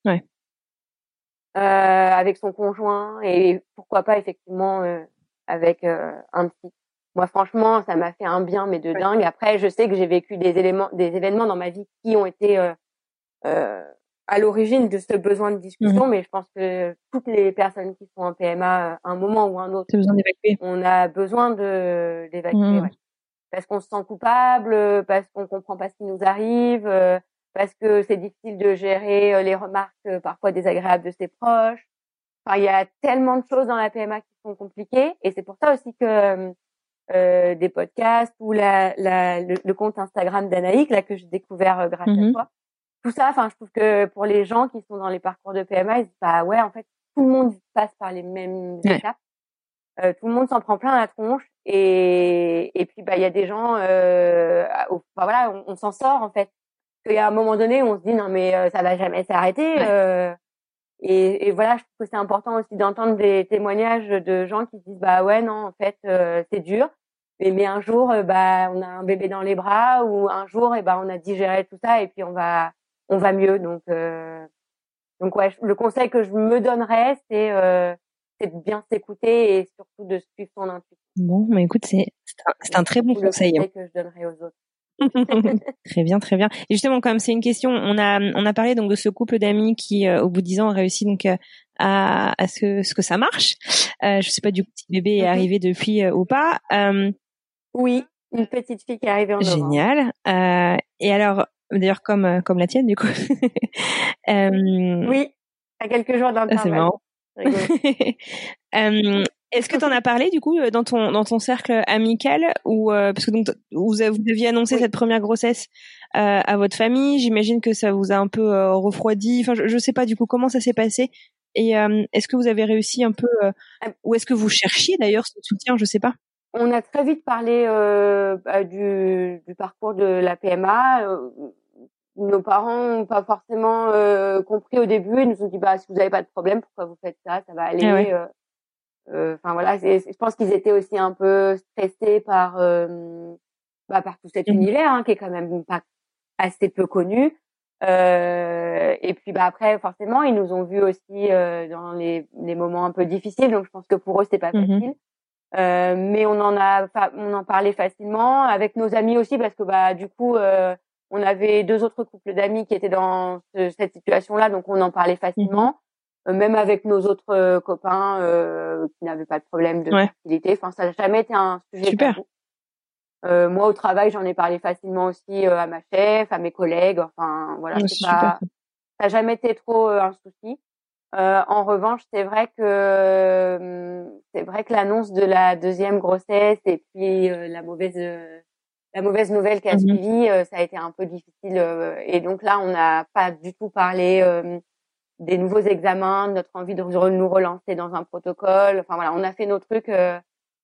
avec son conjoint et pourquoi pas effectivement avec un psy. Moi franchement, ça m'a fait un bien mais de dingue. Après, je sais que j'ai vécu des événements dans ma vie qui ont été à l'origine de ce besoin de discussion, mais je pense que toutes les personnes qui sont en PMA à un moment ou un autre, besoin d'évacuer. On a besoin d'évacuer, ouais. Parce qu'on se sent coupable, parce qu'on comprend pas ce qui nous arrive, parce que c'est difficile de gérer les remarques parfois désagréables de ses proches. Enfin, il y a tellement de choses dans la PMA qui sont compliquées, et c'est pour ça aussi que des podcasts ou le compte Instagram d'Anaïk là que j'ai découvert grâce à toi. Tout ça, enfin, je trouve que pour les gens qui sont dans les parcours de PMA, ils disent bah ouais, en fait, tout le monde passe par les mêmes étapes. Tout le monde s'en prend plein la tronche et puis il y a des gens voilà, on s'en sort en fait. Qu'il y a un moment donné où on se dit non mais ça va jamais s'arrêter et voilà, je trouve que c'est important aussi d'entendre des témoignages de gens qui disent bah ouais non en fait c'est dur mais un jour on a un bébé dans les bras ou un jour on a digéré tout ça et puis on va mieux donc ouais, le conseil que je me donnerais c'est de bien s'écouter et surtout de suivre son intuition. Bon, mais écoute, c'est un très bon conseil. Le conseil que je donnerais aux autres. Très bien, très bien. Et justement, comme c'est une question, on a parlé donc de ce couple d'amis qui, au bout de 10 ans, a réussi donc à ce que ça marche. Je sais pas du coup si bébé est arrivé depuis ou pas. Oui, une petite fille qui est arrivée en novembre. Génial. Et alors, d'ailleurs comme la tienne du coup. Oui, à quelques jours d'intervalle. C'est marrant. Est-ce que tu en as parlé du coup dans ton cercle amical ou parce que donc vous aviez annoncé cette première grossesse à votre famille, j'imagine que ça vous a un peu refroidi. Enfin, je sais pas du coup comment ça s'est passé et est-ce que vous avez réussi un peu ou est-ce que vous cherchiez d'ailleurs ce soutien, je sais pas. On a très vite parlé du parcours de la PMA. Nos parents n'ont pas forcément compris au début. Ils nous ont dit si vous n'avez pas de problème, pourquoi vous faites ça, ça va aller. Enfin voilà, je pense qu'ils étaient aussi un peu stressés par tout cet univers qui est quand même pas assez peu connu. Et puis après forcément ils nous ont vus aussi dans les moments un peu difficiles, donc je pense que pour eux c'était pas facile. Mais on en parlait facilement avec nos amis aussi parce que du coup on avait 2 autres couples d'amis qui étaient dans cette situation-là, donc on en parlait facilement. Même avec nos autres copains qui n'avaient pas de problème de fertilité. Enfin, ça n'a jamais été un sujet tabou. Moi, au travail, j'en ai parlé facilement aussi à ma chef, à mes collègues. Enfin, voilà, ça n'a jamais été trop un souci. En revanche, c'est vrai que l'annonce de la deuxième grossesse et puis la mauvaise nouvelle qui a suivi, ça a été un peu difficile. Et donc là, on n'a pas du tout parlé des nouveaux examens, notre envie de nous relancer dans un protocole. Enfin voilà, on a fait nos trucs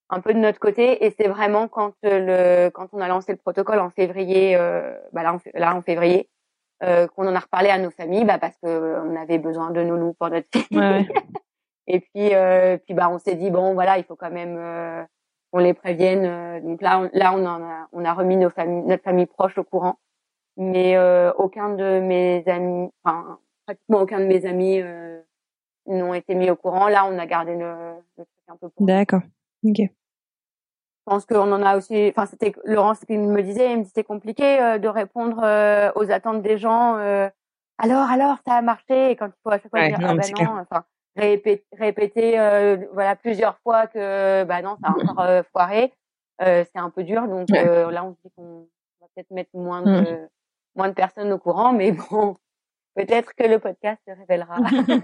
un peu de notre côté. Et c'est vraiment quand on a lancé le protocole en février, en février, qu'on en a reparlé à nos familles, parce que on avait besoin de nounous pour notre fille. Ouais. Et puis on s'est dit bon voilà, il faut quand même qu'on les prévienne. Donc là on a remis notre famille proche au courant, mais aucun de mes amis, enfin pratiquement aucun de mes amis n'ont été mis au courant. Là on a gardé le truc un peu pour. D'accord. Ok. Je pense qu'on en a aussi. Enfin, c'était Laurence qui me disait, il me dit c'est compliqué de répondre aux attentes des gens. Alors, ça a marché. Et quand il faut à chaque fois dire non, enfin répéter plusieurs fois que non, ça a encore foiré. C'est un peu dur. Donc là, on se dit qu'on va peut-être mettre moins de personnes au courant, mais bon, peut-être que le podcast révélera.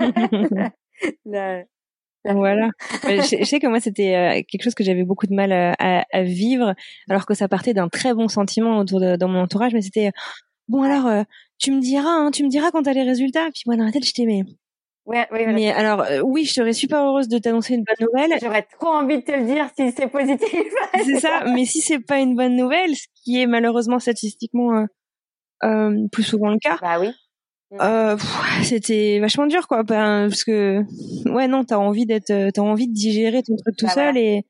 Voilà. Je sais que moi c'était quelque chose que j'avais beaucoup de mal à vivre, alors que ça partait d'un très bon sentiment dans mon entourage, mais c'était bon alors tu me diras quand t'as les résultats. Puis moi dans la tête j'étais mais alors oui, je serais super heureuse de t'annoncer une bonne nouvelle. J'aurais trop envie de te le dire si c'est positif. C'est ça, mais si c'est pas une bonne nouvelle, ce qui est malheureusement statistiquement plus souvent le cas. Bah oui. C'était vachement dur quoi, parce que t'as envie de digérer ton truc tout seul. Voilà.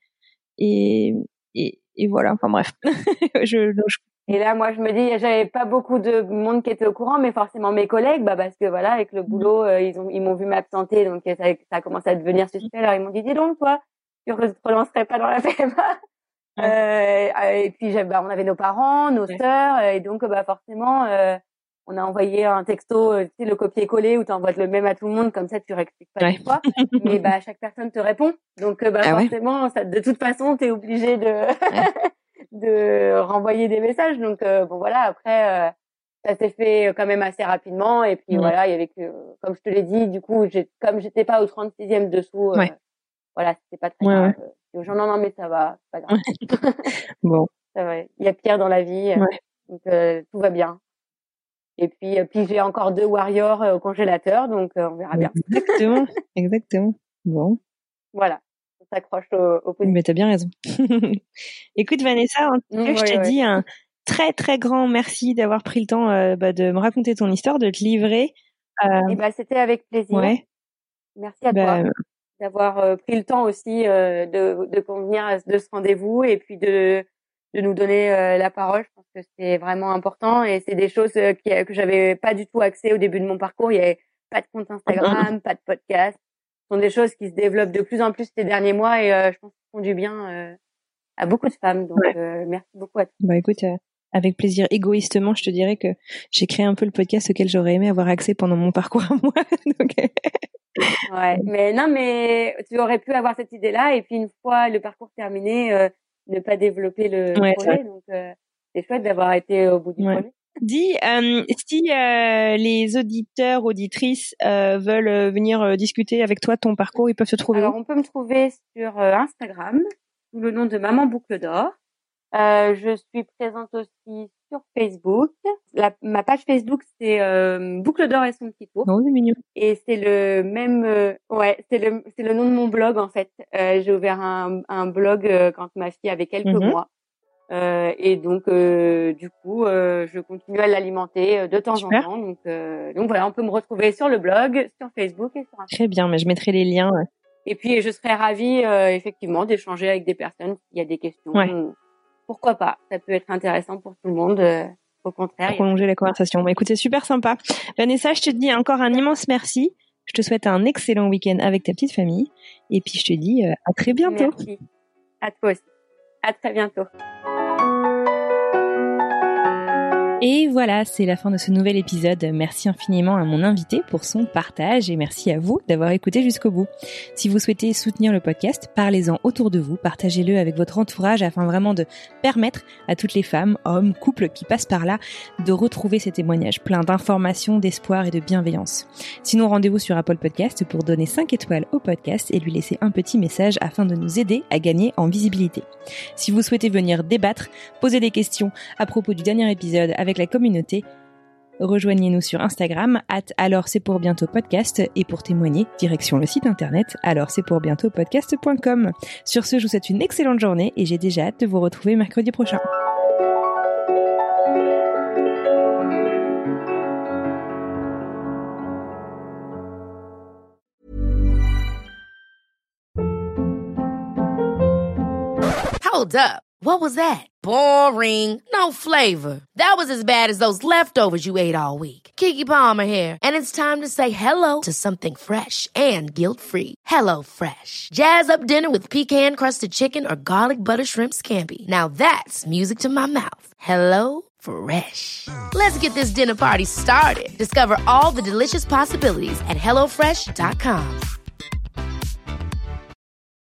et voilà, enfin bref. Et là moi je me dis j'avais pas beaucoup de monde qui était au courant, mais forcément mes collègues parce que voilà, avec le boulot ils m'ont vu m'absenter, donc ça a commencé à devenir suspect. Alors ils m'ont dit dis donc toi tu relancerais pas dans la PMA. Et puis on avait nos parents, nos sœurs, et donc forcément on a envoyé un texto, tu sais, le copier-coller où tu envoies le même à tout le monde, comme ça tu réexpliques pas deux fois. Mais chaque personne te répond. Donc forcément, ça, de toute façon, tu es obligé de renvoyer des messages. Donc bon voilà, après ça s'est fait quand même assez rapidement. Et puis voilà, il y avait que, comme je te l'ai dit, du coup, comme j'étais pas au 36e dessous, voilà, c'était pas très grave. Les gens non mais ça va, c'est pas grave. Bon. Ça va, il y a pire dans la vie. Donc tout va bien. Et puis j'ai encore 2 Warriors au congélateur, donc on verra bien. Exactement. Bon. Voilà, on s'accroche au positif. Mais t'as bien raison. Écoute Vanessa, en tout cas, je te dis un très très grand merci d'avoir pris le temps de me raconter ton histoire, de te livrer. Et c'était avec plaisir. Ouais. Merci à toi d'avoir pris le temps aussi de convenir de ce rendez-vous et puis de nous donner la parole. Je pense que c'est vraiment important et c'est des choses que j'avais pas du tout accès au début de mon parcours. Il y avait pas de compte Instagram, pas de podcast. Ce sont des choses qui se développent de plus en plus ces derniers mois et je pense qu'ils font du bien à beaucoup de femmes. Donc merci beaucoup à toi. Écoute, avec plaisir. Égoïstement, je te dirais que j'ai créé un peu le podcast auquel j'aurais aimé avoir accès pendant mon parcours à moi. Donc mais tu aurais pu avoir cette idée-là et puis une fois le parcours terminé, ne pas développer le projet. Donc c'est chouette d'avoir été au bout du projet. Dis, si les auditeurs, auditrices veulent venir discuter avec toi de ton parcours, ils peuvent se trouver où ? Alors on peut me trouver sur Instagram sous le nom de Maman Boucle d'Or. Je suis présente aussi sur Facebook. Ma page Facebook c'est Boucle d'Or et son petit tour. Oh, c'est mignon. Et c'est le même c'est le nom de mon blog en fait. J'ai ouvert un blog quand ma fille avait quelques mois. Et donc du coup je continue à l'alimenter de temps en temps. Donc voilà, on peut me retrouver sur le blog, sur Facebook et sur Instagram. Très bien, mais je mettrai les liens. Et puis je serais ravie effectivement d'échanger avec des personnes s'il y a des questions. Pourquoi pas, ça peut être intéressant pour tout le monde. Au contraire, prolonger la conversation. Écoute, c'est super sympa. Vanessa, je te dis encore un immense merci. Je te souhaite un excellent week-end avec ta petite famille. Et puis je te dis à très bientôt. Merci. À toi aussi. À très bientôt. Et voilà, c'est la fin de ce nouvel épisode. Merci infiniment à mon invité pour son partage et merci à vous d'avoir écouté jusqu'au bout. Si vous souhaitez soutenir le podcast, parlez-en autour de vous, partagez-le avec votre entourage afin vraiment de permettre à toutes les femmes, hommes, couples qui passent par là de retrouver ces témoignages pleins d'informations, d'espoir et de bienveillance. Sinon, rendez-vous sur Apple Podcast pour donner 5 étoiles au podcast et lui laisser un petit message afin de nous aider à gagner en visibilité. Si vous souhaitez venir débattre, poser des questions à propos du dernier épisode avec la communauté, rejoignez-nous sur Instagram @alors-c'est-pour-bientôt-podcast et pour témoigner, direction le site internet alors-c'est-pour-bientôt-podcast.com. Sur ce, je vous souhaite une excellente journée et j'ai déjà hâte de vous retrouver mercredi prochain. Hold up. What was that? Boring. No flavor. That was as bad as those leftovers you ate all week. Keke Palmer here, and it's time to say hello to something fresh and guilt-free. Hello Fresh. Jazz up dinner with pecan-crusted chicken or garlic butter shrimp scampi. Now that's music to my mouth. Hello Fresh. Let's get this dinner party started. Discover all the delicious possibilities at HelloFresh.com.